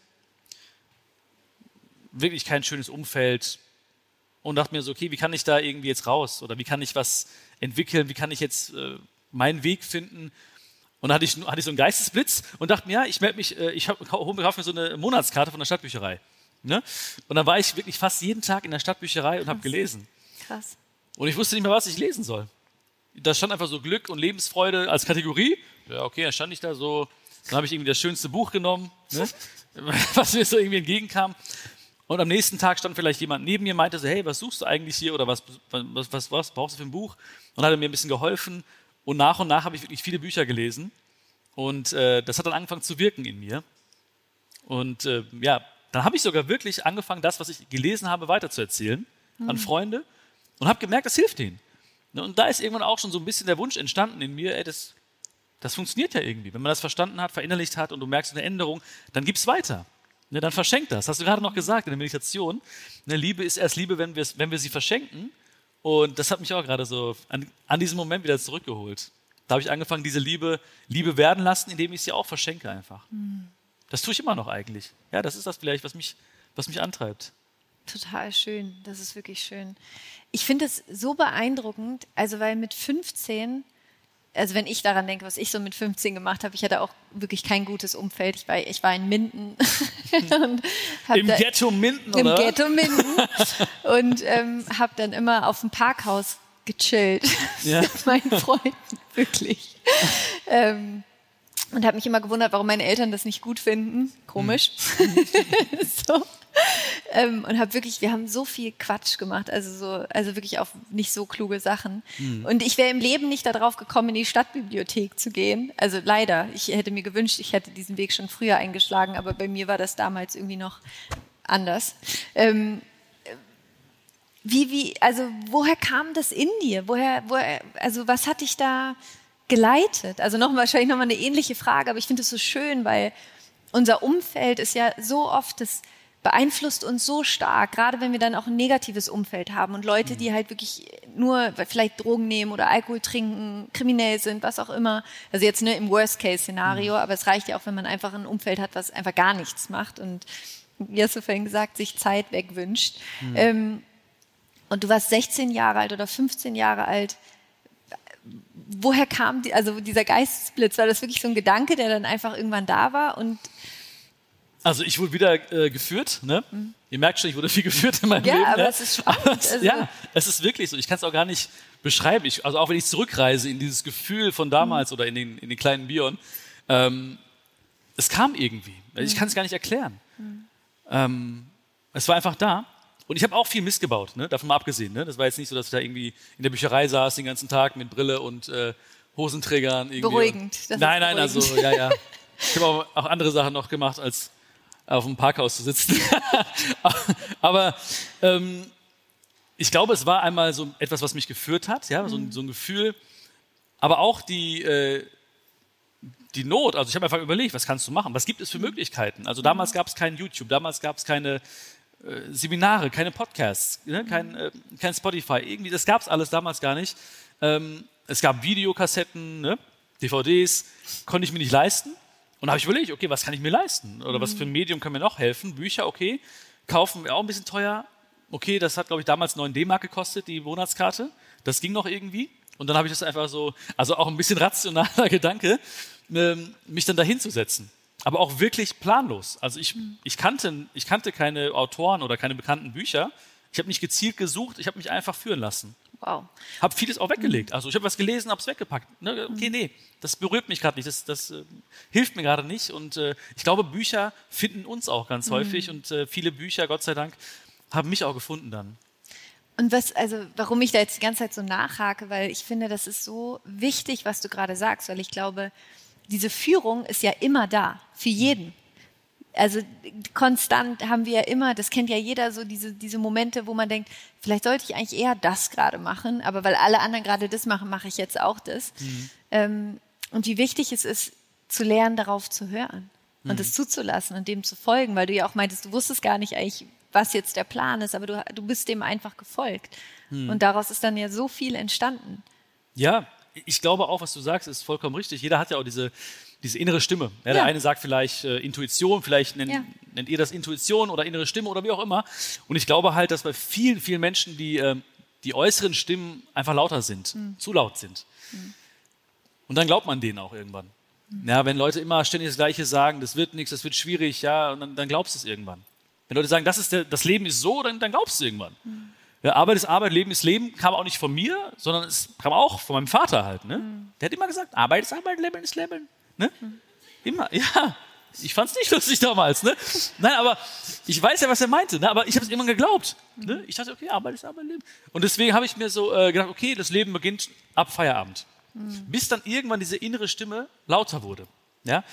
Wirklich kein schönes Umfeld. Und dachte mir so, okay, wie kann ich da irgendwie jetzt raus? Oder wie kann ich was entwickeln? Wie kann ich jetzt äh, meinen Weg finden? Und da hatte ich, hatte ich so einen Geistesblitz und dachte mir, ja, ich melde mich, äh, ich hole mir so eine Monatskarte von der Stadtbücherei. Ne? Und dann war ich wirklich fast jeden Tag in der Stadtbücherei und habe gelesen. Krass. Und ich wusste nicht mehr, was ich lesen soll. Da stand einfach so Glück und Lebensfreude als Kategorie. Ja, okay, dann stand ich da so. Dann habe ich irgendwie das schönste Buch genommen, ne? Was mir so irgendwie entgegenkam. Und am nächsten Tag stand vielleicht jemand neben mir, meinte so, hey, was suchst du eigentlich hier oder was, was, was, was brauchst du für ein Buch? Und hat er mir ein bisschen geholfen. Und nach und nach habe ich wirklich viele Bücher gelesen. Und äh, das hat dann angefangen zu wirken in mir. Und äh, ja, dann habe ich sogar wirklich angefangen, das, was ich gelesen habe, weiterzuerzählen mhm. an Freunde und habe gemerkt, das hilft denen. Und da ist irgendwann auch schon so ein bisschen der Wunsch entstanden in mir, ey, das, das funktioniert ja irgendwie. Wenn man das verstanden hat, verinnerlicht hat und du merkst eine Änderung, dann gib's weiter. ne, dann verschenkt das. Hast du gerade noch gesagt in der Meditation. Ne, Liebe ist erst Liebe, wenn, wenn wir sie verschenken. Und das hat mich auch gerade so an, an diesen Moment wieder zurückgeholt. Da habe ich angefangen, diese Liebe Liebe werden lassen, indem ich sie auch verschenke einfach. Mhm. Das tue ich immer noch eigentlich. Ja, das ist das vielleicht, was mich, was mich antreibt. Total schön, das ist wirklich schön. Ich finde es so beeindruckend, also weil mit fünfzehn, also wenn ich daran denke, was ich so mit fünfzehn gemacht habe, ich hatte auch wirklich kein gutes Umfeld. Ich war, ich war in Minden. und Im da, Ghetto Minden, Im oder? Ghetto Minden. und ähm, habe dann immer auf dem Parkhaus gechillt ja. mit meinen Freunden, wirklich. ähm, und habe mich immer gewundert, warum meine Eltern das nicht gut finden. Komisch. so. Ähm, und habe wirklich, wir haben so viel Quatsch gemacht, also so, also wirklich auch nicht so kluge Sachen. Mhm. Und ich wäre im Leben nicht darauf gekommen, in die Stadtbibliothek zu gehen. Also leider, ich hätte mir gewünscht, ich hätte diesen Weg schon früher eingeschlagen, aber bei mir war das damals irgendwie noch anders. Ähm, wie, wie, also woher kam das in dir? Woher, woher, also was hat dich da geleitet? Also noch wahrscheinlich nochmal eine ähnliche Frage, aber ich finde es so schön, weil unser Umfeld ist ja so oft, das beeinflusst uns so stark, gerade wenn wir dann auch ein negatives Umfeld haben und Leute, die halt wirklich nur vielleicht Drogen nehmen oder Alkohol trinken, kriminell sind, was auch immer. Also jetzt ne, im Worst-Case-Szenario, mhm. aber es reicht ja auch, wenn man einfach ein Umfeld hat, was einfach gar nichts macht und, wie hast du vorhin gesagt, sich Zeit wegwünscht. Mhm. Ähm, und du warst sechzehn Jahre alt oder fünfzehn Jahre alt. Woher kam die, also dieser Geistesblitz? War das wirklich so ein Gedanke, der dann einfach irgendwann da war und Also ich wurde wieder äh, geführt, ne? Mhm. Ihr merkt schon, ich wurde viel geführt in meinem ja, Leben. Ja, aber ne? es ist spannend. Es, also ja, es ist wirklich so. Ich kann es auch gar nicht beschreiben. Ich, also auch wenn ich zurückreise in dieses Gefühl von damals mhm. oder in den, in den kleinen Bion, ähm, es kam irgendwie. Also ich kann es gar nicht erklären. Mhm. Ähm, es war einfach da. Und ich habe auch viel Mist gebaut, ne? Davon mal abgesehen. Ne? Das war jetzt nicht so, dass ich da irgendwie in der Bücherei saß den ganzen Tag mit Brille und äh, Hosenträgern. Irgendwie. Beruhigend. Das nein, nein, beruhigend. also ja, ja. Ich habe auch, auch andere Sachen noch gemacht, als auf dem Parkhaus zu sitzen. Aber ähm, ich glaube, es war einmal so etwas, was mich geführt hat, ja, so, ein, so ein Gefühl, aber auch die, äh, die Not. Also ich habe einfach überlegt, was kannst du machen? Was gibt es für Möglichkeiten? Also damals gab es kein YouTube, damals gab es keine äh, Seminare, keine Podcasts, ne? kein, äh, kein Spotify. Irgendwie, das gab es alles damals gar nicht. Ähm, es gab Videokassetten, ne? D V Ds, konnte ich mir nicht leisten. Und da habe ich überlegt, okay, was kann ich mir leisten? Oder was für ein Medium kann mir noch helfen? Bücher, okay. Kaufen, auch ein bisschen teuer. Okay, das hat, glaube ich, damals neun D-Mark gekostet, die Monatskarte. Das ging noch irgendwie. Und dann habe ich das einfach so, also auch ein bisschen rationaler Gedanke, ähm, mich dann dahin zu setzen. Aber auch wirklich planlos. Also ich, ich, kannte, ich kannte keine Autoren oder keine bekannten Bücher. Ich habe nicht gezielt gesucht, ich habe mich einfach führen lassen. Wow. Habe vieles auch weggelegt. Also ich habe was gelesen, habe es weggepackt. Ne? Okay, nee, das berührt mich gerade nicht, das, das äh, hilft mir gerade nicht. Und äh, ich glaube, Bücher finden uns auch ganz mhm. häufig. Und äh, viele Bücher, Gott sei Dank, haben mich auch gefunden dann. Und was, also warum ich da jetzt die ganze Zeit so nachhake, weil ich finde, das ist so wichtig, was du gerade sagst, weil ich glaube, diese Führung ist ja immer da, für jeden. Also konstant haben wir ja immer, das kennt ja jeder, so diese, diese Momente, wo man denkt, vielleicht sollte ich eigentlich eher das gerade machen, aber weil alle anderen gerade das machen, mache ich jetzt auch das. Mhm. Ähm, und wie wichtig es ist, zu lernen, darauf zu hören und es mhm. zuzulassen und dem zu folgen, weil du ja auch meintest, du wusstest gar nicht eigentlich, was jetzt der Plan ist, aber du, du bist dem einfach gefolgt. Mhm. Und daraus ist dann ja so viel entstanden. Ja, ich glaube auch, was du sagst, ist vollkommen richtig. Jeder hat ja auch diese Diese innere Stimme. Ja, ja. Der eine sagt vielleicht äh, Intuition, vielleicht nennt, ja. nennt ihr das Intuition oder innere Stimme oder wie auch immer. Und ich glaube halt, dass bei vielen, vielen Menschen die, äh, die äußeren Stimmen einfach lauter sind, mhm. zu laut sind. Mhm. Und dann glaubt man denen auch irgendwann. Mhm. Ja, wenn Leute immer ständig das Gleiche sagen, das wird nichts, das wird schwierig, ja, und dann, dann glaubst du es irgendwann. Wenn Leute sagen, das, ist der, das Leben ist so, dann, dann glaubst du es irgendwann. Mhm. Ja, Arbeit ist Arbeit, Leben ist Leben, kam auch nicht von mir, sondern es kam auch von meinem Vater halt. Ne? Mhm. Der hat immer gesagt, Arbeit ist Arbeit, Leben ist Leben. Ne? Mhm. Immer, ja. Ich fand es nicht lustig damals. Ne? Nein, aber ich weiß ja, was er meinte. Ne? Aber ich habe es immer geglaubt. Mhm. Ne? Ich dachte, okay, Arbeit ist Arbeit, Leben. Und deswegen habe ich mir so äh, gedacht, okay, das Leben beginnt ab Feierabend. Mhm. Bis dann irgendwann diese innere Stimme lauter wurde. Ja?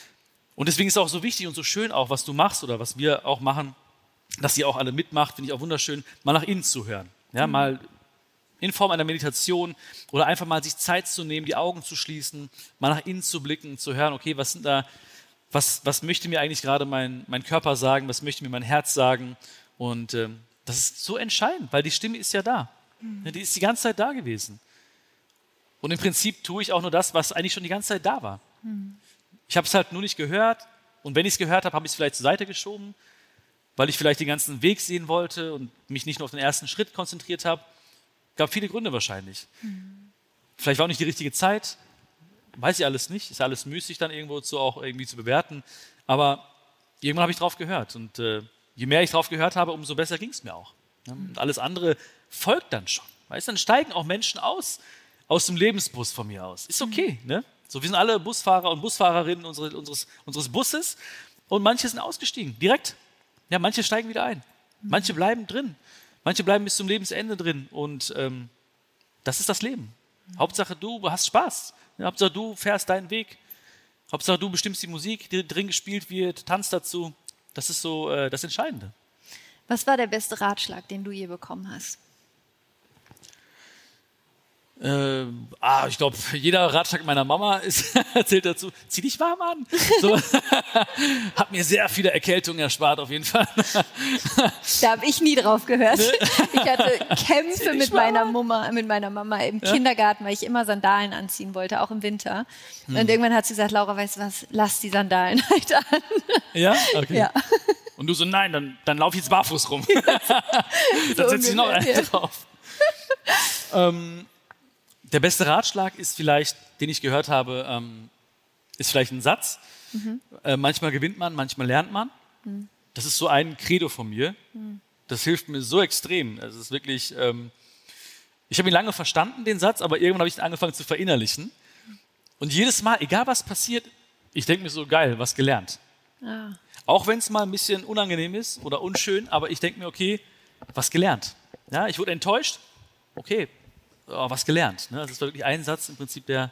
Und deswegen ist es auch so wichtig und so schön auch, was du machst oder was wir auch machen, dass ihr auch alle mitmacht, finde ich auch wunderschön, mal nach innen zu hören. Ja, mhm. mal in Form einer Meditation oder einfach mal sich Zeit zu nehmen, die Augen zu schließen, mal nach innen zu blicken, zu hören, okay, was sind da was, was möchte mir eigentlich gerade mein, mein Körper sagen, was möchte mir mein Herz sagen. Und ähm, das ist so entscheidend, weil die Stimme ist ja da. Mhm. Ja, die ist die ganze Zeit da gewesen. Und im Prinzip tue ich auch nur das, was eigentlich schon die ganze Zeit da war. Mhm. Ich habe es halt nur nicht gehört. Und wenn ich es gehört habe, habe ich es vielleicht zur Seite geschoben, weil ich vielleicht den ganzen Weg sehen wollte und mich nicht nur auf den ersten Schritt konzentriert habe. Gab viele Gründe wahrscheinlich. Mhm. Vielleicht war auch nicht die richtige Zeit. Weiß ich alles nicht. Ist ja alles müßig dann irgendwo zu, auch irgendwie zu bewerten. Aber irgendwann habe ich drauf gehört. Und äh, je mehr ich drauf gehört habe, umso besser ging es mir auch. Ja? Und alles andere folgt dann schon. Weißt, dann steigen auch Menschen aus, aus dem Lebensbus von mir aus. Ist okay, ne? So, wir sind alle Busfahrer und Busfahrerinnen unseres, unseres, unseres Busses und manche sind ausgestiegen, direkt. Ja, manche steigen wieder ein. Manche bleiben drin. Manche bleiben bis zum Lebensende drin und ähm, das ist das Leben. Mhm. Hauptsache du hast Spaß. Ja, Hauptsache du fährst deinen Weg. Hauptsache du bestimmst die Musik, die drin gespielt wird, tanzt dazu. Das ist so äh, das Entscheidende. Was war der beste Ratschlag, den du je bekommen hast? Äh, ah, ich glaube, jeder Ratschlag meiner Mama ist, erzählt dazu, zieh dich warm an. So, hat mir sehr viele Erkältungen erspart, auf jeden Fall. Da habe ich nie drauf gehört. Ich hatte Kämpfe mit meiner, Mama, mit meiner Mama im ja. Kindergarten, weil ich immer Sandalen anziehen wollte, auch im Winter. Hm. Und irgendwann hat sie gesagt, Laura, weißt du was, lass die Sandalen halt an. Ja? Okay. Ja. Und du so, nein, dann, dann lauf ich jetzt barfuß rum. So dann setze ich noch einen ja. drauf. ähm, Der beste Ratschlag ist vielleicht, den ich gehört habe, ähm, ist vielleicht ein Satz. Mhm. Äh, manchmal gewinnt man, manchmal lernt man. Mhm. Das ist so ein Credo von mir. Mhm. Das hilft mir so extrem. Es ist wirklich, ähm, ich habe ihn lange verstanden, den Satz, aber irgendwann habe ich ihn angefangen zu verinnerlichen. Und jedes Mal, egal was passiert, ich denke mir so, geil, was gelernt. Ah. Auch wenn es mal ein bisschen unangenehm ist oder unschön, aber ich denke mir, okay, was gelernt. Ja, ich wurde enttäuscht, okay, oh, was gelernt. Ne? Das ist wirklich ein Satz im Prinzip, der...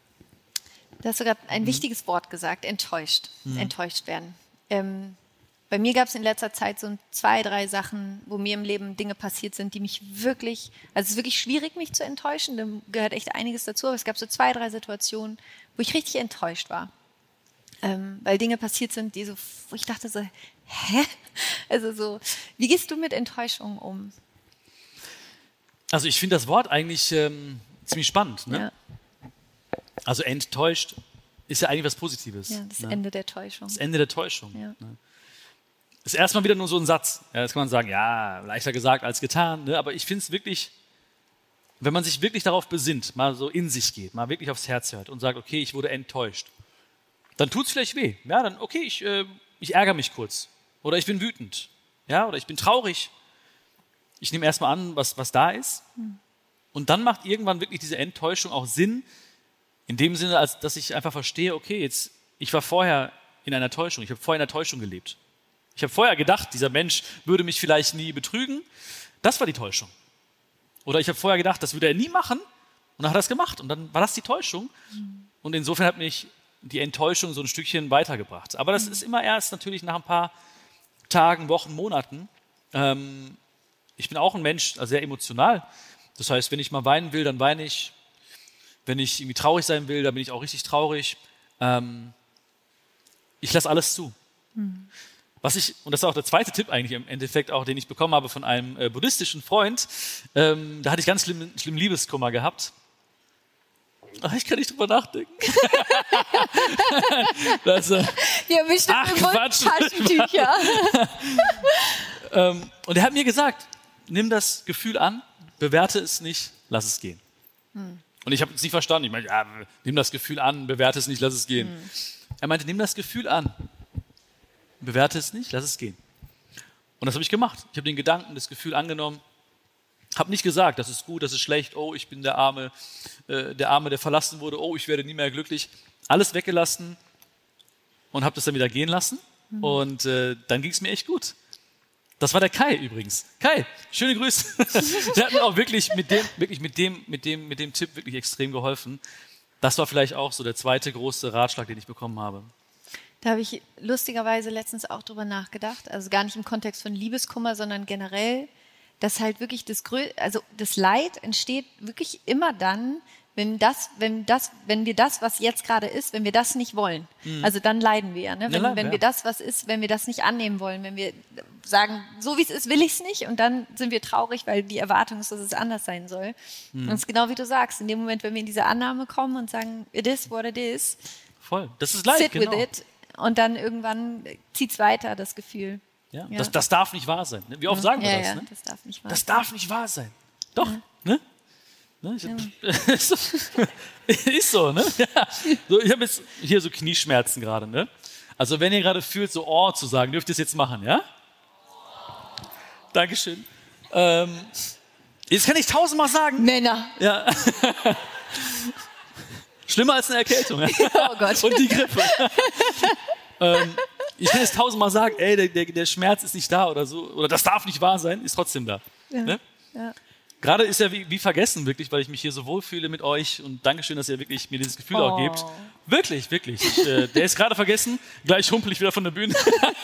Du hast sogar ein mhm. wichtiges Wort gesagt, enttäuscht, mhm. enttäuscht werden. Ähm, bei mir gab es in letzter Zeit so zwei, drei Sachen, wo mir im Leben Dinge passiert sind, die mich wirklich, also es ist wirklich schwierig, mich zu enttäuschen, da gehört echt einiges dazu, aber es gab so zwei, drei Situationen, wo ich richtig enttäuscht war. Ähm, weil Dinge passiert sind, die so, wo ich dachte so, hä? Also so, wie gehst du mit Enttäuschungen um? Also ich finde das Wort eigentlich ähm, ziemlich spannend. Ne? Ja. Also enttäuscht ist ja eigentlich was Positives. Ja, das ne? Ende der Täuschung. Das Ende der Täuschung. Ja. Ne? Ist erstmal wieder nur so ein Satz. Ja, das kann man sagen, ja, leichter gesagt als getan. Ne? Aber ich finde es wirklich, wenn man sich wirklich darauf besinnt, mal so in sich geht, mal wirklich aufs Herz hört und sagt, okay, ich wurde enttäuscht, dann tut es vielleicht weh. Ja, dann, okay, ich, äh, ich ärgere mich kurz. Oder ich bin wütend. Ja, oder ich bin traurig. Ich nehme erstmal an, was, was da ist. Und dann macht irgendwann wirklich diese Enttäuschung auch Sinn, in dem Sinne, als dass ich einfach verstehe, okay, jetzt, ich war vorher in einer Täuschung, ich habe vorher in einer Täuschung gelebt. Ich habe vorher gedacht, dieser Mensch würde mich vielleicht nie betrügen. Das war die Täuschung. Oder ich habe vorher gedacht, das würde er nie machen. Und dann hat er es gemacht. Und dann war das die Täuschung. Und insofern hat mich die Enttäuschung so ein Stückchen weitergebracht. Aber das ist immer erst natürlich nach ein paar Tagen, Wochen, Monaten. Ähm, Ich bin auch ein Mensch, also sehr emotional. Das heißt, wenn ich mal weinen will, dann weine ich. Wenn ich irgendwie traurig sein will, dann bin ich auch richtig traurig. Ähm, ich lasse alles zu. Mhm. Was ich, und das ist auch der zweite Tipp eigentlich im Endeffekt auch, den ich bekommen habe von einem äh, buddhistischen Freund. Ähm, da hatte ich ganz schlimm, schlimm Liebeskummer gehabt. Ach, ich kann nicht drüber nachdenken. das, äh, ja, bestimmt ach, Quatsch. Taschentücher. ähm, und er hat mir gesagt, nimm das Gefühl an, bewerte es nicht, lass es gehen. Hm. Und ich habe es nicht verstanden. Ich meine, ja, nimm das Gefühl an, bewerte es nicht, lass es gehen. Hm. Er meinte, nimm das Gefühl an, bewerte es nicht, lass es gehen. Und das habe ich gemacht. Ich habe den Gedanken, das Gefühl angenommen, habe nicht gesagt, das ist gut, das ist schlecht, oh, ich bin der Arme, äh, der Arme, der verlassen wurde, oh, ich werde nie mehr glücklich. Alles weggelassen und habe das dann wieder gehen lassen. Mhm. Und äh, dann ging es mir echt gut. Das war der Kai übrigens. Kai, schöne Grüße. Der hat mir auch wirklich mit dem, wirklich mit dem, mit dem, mit dem Tipp wirklich extrem geholfen. Das war vielleicht auch so der zweite große Ratschlag, den ich bekommen habe. Da habe ich lustigerweise letztens auch drüber nachgedacht. Also gar nicht im Kontext von Liebeskummer, sondern generell, dass halt wirklich das Grö- also das Leid entsteht wirklich immer dann, Wenn das, wenn das, wenn wir das, was jetzt gerade ist, wenn wir das nicht wollen, mhm. also dann leiden wir ja. Ne? Wenn, leiden, wenn ja. wir das, was ist, wenn wir das nicht annehmen wollen, wenn wir sagen, so wie es ist, will ich es nicht, und dann sind wir traurig, weil die Erwartung ist, dass es anders sein soll. Mhm. Und es ist genau wie du sagst, in dem Moment, wenn wir in diese Annahme kommen und sagen, it is what it is, voll, das ist Leid, sit genau. with it, und dann irgendwann zieht es weiter, das Gefühl. Ja, ja. Das, das darf nicht wahr sein. Ne? Wie oft sagen wir ja, das? Ja, ne? das darf nicht wahr das sein. darf nicht wahr sein. Doch, Ja. ne? Ne? Ich, ja. Ist so, ne? Ja. So, ich habe jetzt hier so Knieschmerzen gerade, ne? Also wenn ihr gerade fühlt, so oh zu sagen, dürft ihr es jetzt machen, ja? Dankeschön. Ähm, jetzt kann ich tausendmal sagen. Männer. Ja. Schlimmer als eine Erkältung. Ja? Oh Gott. Und die Grippe. ähm, ich kann jetzt tausendmal sagen, ey, der, der, der Schmerz ist nicht da oder so, oder das darf nicht wahr sein, ist trotzdem da. Ja. Ne? Ja. Gerade ist ja wie, wie vergessen, wirklich, weil ich mich hier so wohlfühle mit euch, und Dankeschön, dass ihr wirklich mir dieses Gefühl Oh. auch gebt. Wirklich, wirklich. Ich, äh, der ist gerade vergessen, gleich humpel ich wieder von der Bühne.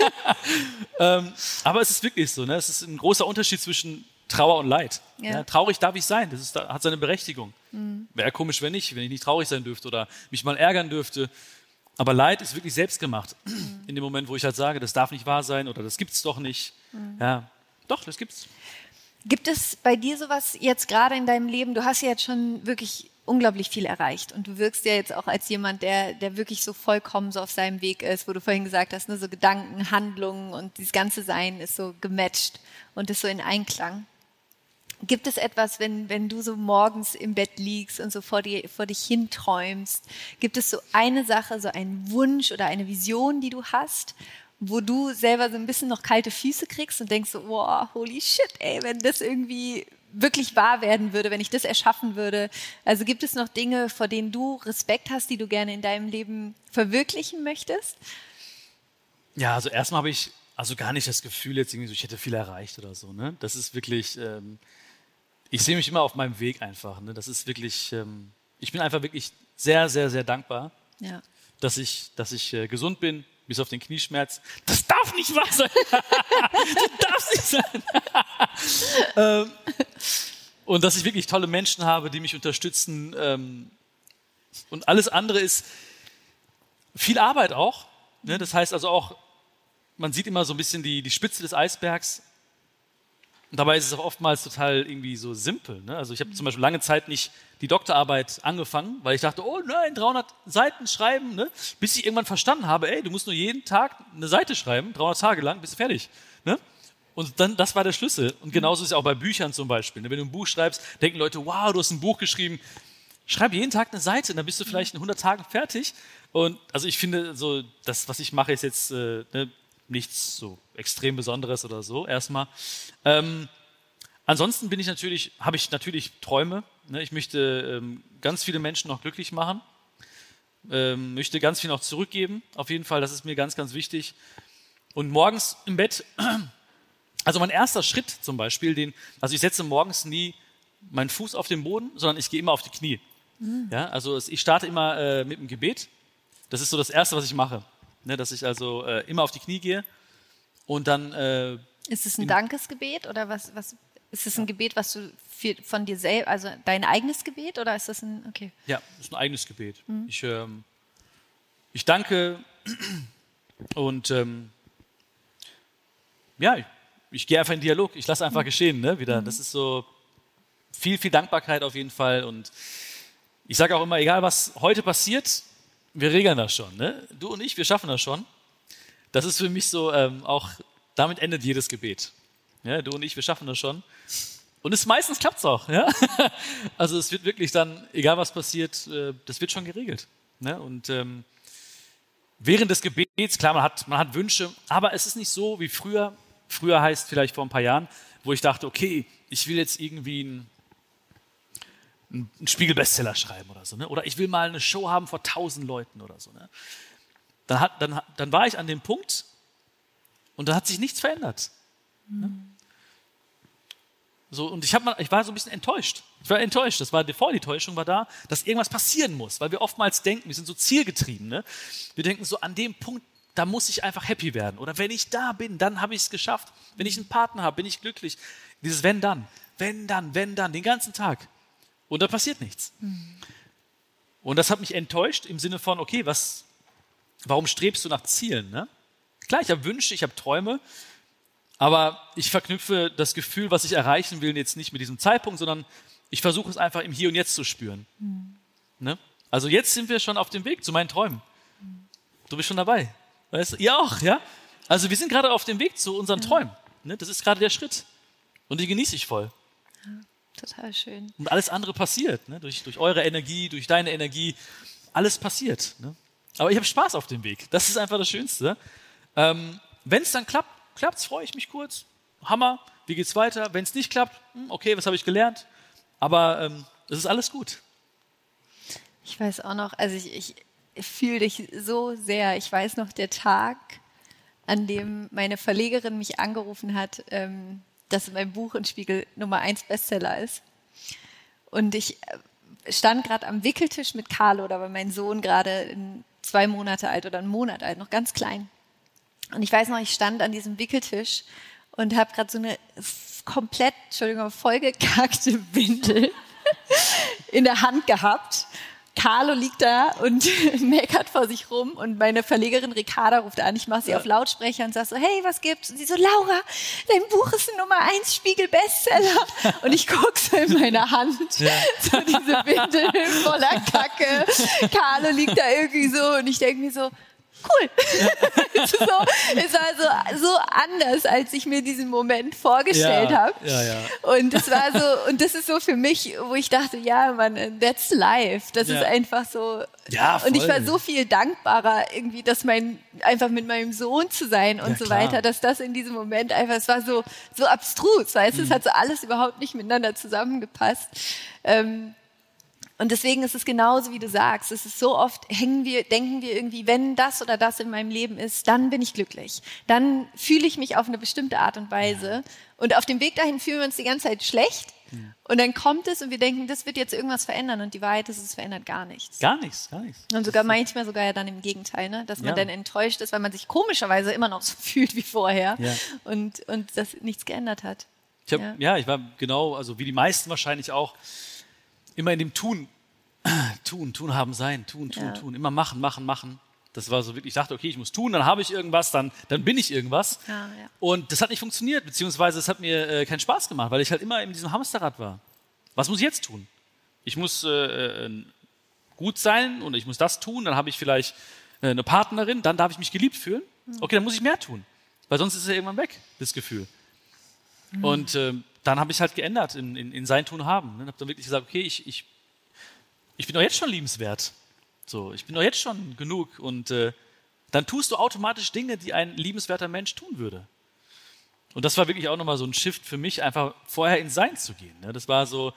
ähm, aber es ist wirklich so, ne? Es ist ein großer Unterschied zwischen Trauer und Leid. Ja. Ja, traurig darf ich sein, das ist, hat seine Berechtigung. Mhm. Wäre komisch, wenn nicht, wenn ich nicht traurig sein dürfte oder mich mal ärgern dürfte. Aber Leid ist wirklich selbstgemacht. Mhm. In dem Moment, wo ich halt sage, das darf nicht wahr sein oder das gibt's doch nicht. Mhm. Ja, doch, das gibt's. Gibt es bei dir sowas jetzt gerade in deinem Leben? Du hast ja jetzt schon wirklich unglaublich viel erreicht, und du wirkst ja jetzt auch als jemand, der, der wirklich so vollkommen so auf seinem Weg ist, wo du vorhin gesagt hast, ne, so Gedanken, Handlungen und dieses ganze Sein ist so gematcht und ist so in Einklang. Gibt es etwas, wenn, wenn du so morgens im Bett liegst und so vor, dir, vor dich hinträumst, gibt es so eine Sache, so einen Wunsch oder eine Vision, die du hast, wo du selber so ein bisschen noch kalte Füße kriegst und denkst so, wow, holy shit, ey, wenn das irgendwie wirklich wahr werden würde, wenn ich das erschaffen würde. Also gibt es noch Dinge, vor denen du Respekt hast, die du gerne in deinem Leben verwirklichen möchtest? Ja, also erstmal habe ich also gar nicht das Gefühl, jetzt irgendwie so, ich hätte viel erreicht oder so. Ne? Das ist wirklich, ähm, ich sehe mich immer auf meinem Weg einfach. Ne? Das ist wirklich, ähm, ich bin einfach wirklich sehr, sehr, sehr dankbar, Ja. dass ich, dass ich äh, gesund bin, bis auf den Knieschmerz. Das darf nicht wahr sein. Das darf nicht sein. ähm, und dass ich wirklich tolle Menschen habe, die mich unterstützen. Ähm, und alles andere ist viel Arbeit auch. Ne? Das heißt also auch, man sieht immer so ein bisschen die, die Spitze des Eisbergs. Und dabei ist es auch oftmals total irgendwie so simpel. Ne? Also ich habe zum Beispiel lange Zeit nicht die Doktorarbeit angefangen, weil ich dachte, oh nein, dreihundert Seiten schreiben, ne? Bis ich irgendwann verstanden habe, ey, du musst nur jeden Tag eine Seite schreiben, dreihundert Tage lang, bist du fertig. Ne? Und dann, das war der Schlüssel. Und genauso ist es auch bei Büchern zum Beispiel. Ne? Wenn du ein Buch schreibst, denken Leute, wow, du hast ein Buch geschrieben. Schreib jeden Tag eine Seite, dann bist du vielleicht in hundert Tagen fertig. Und also ich finde, so das, was ich mache, ist jetzt äh, ne, nichts so extrem Besonderes oder so, erstmal. Ähm, ansonsten bin ich natürlich, habe ich natürlich Träume. Ne? Ich möchte ähm, ganz viele Menschen noch glücklich machen, ähm, möchte ganz viel noch zurückgeben, auf jeden Fall, das ist mir ganz, ganz wichtig. Und morgens im Bett, also mein erster Schritt zum Beispiel, den, also ich setze morgens nie meinen Fuß auf den Boden, sondern ich gehe immer auf die Knie. Mhm. Ja, also ich starte immer äh, mit dem Gebet. Das ist so das Erste, was ich mache. Ne, dass ich also äh, immer auf die Knie gehe und dann... Äh, ist es ein Dankesgebet oder was, was ist es ein Gebet, was du für, von dir selbst, also dein eigenes Gebet oder ist das ein, okay. Ja, das ist ein eigenes Gebet. Mhm. Ich, ähm, ich danke und ähm, ja, ich, ich gehe einfach in Dialog. Ich lasse einfach mhm. geschehen, ne, wieder. Mhm. Das ist so viel, viel Dankbarkeit auf jeden Fall und ich sage auch immer, egal was heute passiert, wir regeln das schon. Ne? Du und ich, wir schaffen das schon. Das ist für mich so, ähm, auch damit endet jedes Gebet. Ja, du und ich, wir schaffen das schon. Und es meistens klappt es auch. Ja? Also es wird wirklich dann, egal was passiert, äh, das wird schon geregelt. Ne? Und ähm, während des Gebets, klar, man hat, man hat Wünsche, aber es ist nicht so wie früher. Früher heißt vielleicht vor ein paar Jahren, wo ich dachte, okay, ich will jetzt irgendwie ein einen Spiegel-Bestseller schreiben oder so, ne? Oder ich will mal eine Show haben vor tausend Leuten oder so. Ne? Dann, hat, dann, dann war ich an dem Punkt und da hat sich nichts verändert. Mhm. Ne? So, und ich, hab mal, ich war so ein bisschen enttäuscht. Ich war enttäuscht, das war bevor die Täuschung war da, dass irgendwas passieren muss, weil wir oftmals denken, wir sind so zielgetrieben. Ne? Wir denken so, an dem Punkt, da muss ich einfach happy werden. Oder wenn ich da bin, dann habe ich es geschafft. Wenn ich einen Partner habe, bin ich glücklich. Dieses wenn dann, wenn dann, wenn dann, den ganzen Tag. Und da passiert nichts. Mhm. Und das hat mich enttäuscht im Sinne von, okay, was, warum strebst du nach Zielen? Ne? Klar, ich habe Wünsche, ich habe Träume, aber ich verknüpfe das Gefühl, was ich erreichen will, jetzt nicht mit diesem Zeitpunkt, sondern ich versuche es einfach im Hier und Jetzt zu spüren. Mhm. Ne? Also jetzt sind wir schon auf dem Weg zu meinen Träumen. Mhm. Du bist schon dabei. Weißt du? Ihr auch, ja? Also wir sind gerade auf dem Weg zu unseren ja. Träumen. Ne? Das ist gerade der Schritt. Und die genieße ich voll. Ja, total schön. Und alles andere passiert. Ne? Durch, durch eure Energie, durch deine Energie. Alles passiert. Ne? Aber ich habe Spaß auf dem Weg. Das ist einfach das Schönste. Ähm, wenn es dann klappt, klappt's, freue ich mich kurz. Hammer, wie geht's weiter? Wenn es nicht klappt, okay, was habe ich gelernt? Aber ähm, es ist alles gut. Ich weiß auch noch, also ich, ich fühle dich so sehr. Ich weiß noch, der Tag, an dem meine Verlegerin mich angerufen hat, ähm, dass mein Buch in Spiegel Nummer eins Bestseller ist. Und ich stand gerade am Wickeltisch mit Carlo, da war mein Sohn gerade zwei Monate alt oder einen Monat alt, noch ganz klein. Und ich weiß noch, ich stand an diesem Wickeltisch und habe gerade so eine komplett, Entschuldigung, vollgekackte Windel in der Hand gehabt. Carlo liegt da und meckert vor sich rum und meine Verlegerin Ricarda ruft an. Ich mache sie ja. auf Lautsprecher und sage so, hey, was gibt's? Und sie so, Laura, dein Buch ist ein Nummer eins Spiegel-Bestseller. Und ich gucke so in meine Hand, ja. so diese Windel voller Kacke. Carlo liegt da irgendwie so und ich denke mir so, cool. so, es war so, so anders, als ich mir diesen Moment vorgestellt ja, habe. Ja, ja. Und es war so, und das ist so für mich, wo ich dachte, ja, man, that's life. Das ja. ist einfach so. Ja, voll. Und ich war so viel dankbarer, irgendwie, dass mein, einfach mit meinem Sohn zu sein und ja, so klar. weiter, dass das in diesem Moment einfach, es war so, so abstrus, weißt du, mhm. es hat so alles überhaupt nicht miteinander zusammengepasst. Ähm, Und deswegen ist es genauso, wie du sagst. Es ist so oft, hängen wir, denken wir irgendwie, wenn das oder das in meinem Leben ist, dann bin ich glücklich. Dann fühle ich mich auf eine bestimmte Art und Weise. Und auf dem Weg dahin fühlen wir uns die ganze Zeit schlecht. Und dann kommt es und wir denken, das wird jetzt irgendwas verändern. Und die Wahrheit ist, es verändert gar nichts. Gar nichts, gar nichts. Und sogar manchmal sogar ja dann im Gegenteil, ne? Dass man ja. dann enttäuscht ist, weil man sich komischerweise immer noch so fühlt wie vorher. Ja. Und, und das nichts geändert hat. Ich hab, ja. ja, ich war genau, also wie die meisten wahrscheinlich auch, immer in dem Tun, tun, tun haben sein, tun, tun, ja. tun, immer machen, machen, machen. Das war so wirklich, ich dachte, okay, ich muss tun, dann habe ich irgendwas, dann, dann bin ich irgendwas. Ja, ja. Und das hat nicht funktioniert, beziehungsweise es hat mir äh, keinen Spaß gemacht, weil ich halt immer in diesem Hamsterrad war. Was muss ich jetzt tun? Ich muss äh, äh, gut sein und ich muss das tun, dann habe ich vielleicht äh, eine Partnerin, dann darf ich mich geliebt fühlen. Okay, dann muss ich mehr tun, weil sonst ist es ja irgendwann weg, das Gefühl. Mhm. Und äh, dann habe ich es halt geändert in, in, in sein Tun haben. Ne? Habe dann wirklich gesagt, okay, ich, ich, ich bin doch jetzt schon liebenswert. So, ich bin doch jetzt schon genug. Und äh, dann tust du automatisch Dinge, die ein liebenswerter Mensch tun würde. Und das war wirklich auch nochmal so ein Shift für mich, einfach vorher ins Sein zu gehen. Ne? Das war so,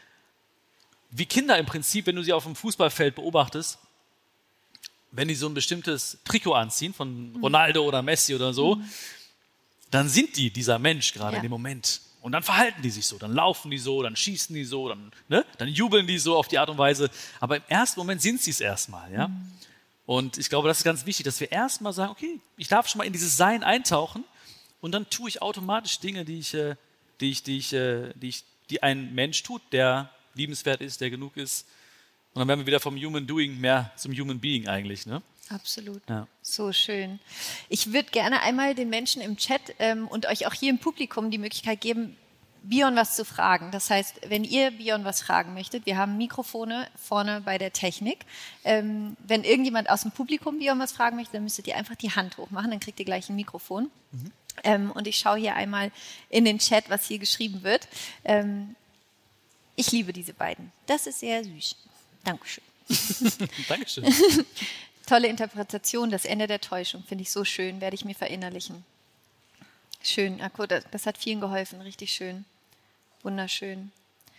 wie Kinder im Prinzip, wenn du sie auf dem Fußballfeld beobachtest, wenn die so ein bestimmtes Trikot anziehen, von Ronaldo oder Messi oder so, mhm. dann sind die dieser Mensch gerade ja. in dem Moment. Und dann verhalten die sich so, dann laufen die so, dann schießen die so, dann, ne, dann jubeln die so auf die Art und Weise. Aber im ersten Moment sind sie es erstmal. Ja? Mhm. Und ich glaube, das ist ganz wichtig, dass wir erstmal sagen, okay, ich darf schon mal in dieses Sein eintauchen und dann tue ich automatisch Dinge, die ich, äh, die ich, die ich, äh, die ich, die ein Mensch tut, der liebenswert ist, der genug ist. Und dann werden wir wieder vom Human Doing mehr zum Human Being eigentlich, ne? Absolut. Ja. So schön. Ich würde gerne einmal den Menschen im Chat ähm, und euch auch hier im Publikum die Möglichkeit geben, Bion was zu fragen. Das heißt, wenn ihr Bion was fragen möchtet, wir haben Mikrofone vorne bei der Technik. Ähm, wenn irgendjemand aus dem Publikum Bion was fragen möchte, dann müsstet ihr einfach die Hand hochmachen, dann kriegt ihr gleich ein Mikrofon. Mhm. Ähm, und ich schaue hier einmal in den Chat, was hier geschrieben wird. Ähm, ich liebe diese beiden. Das ist sehr süß. Dankeschön. Dankeschön. Tolle Interpretation, das Ende der Täuschung, finde ich so schön, werde ich mir verinnerlichen. Schön, Akko, das, das hat vielen geholfen, richtig schön. Wunderschön.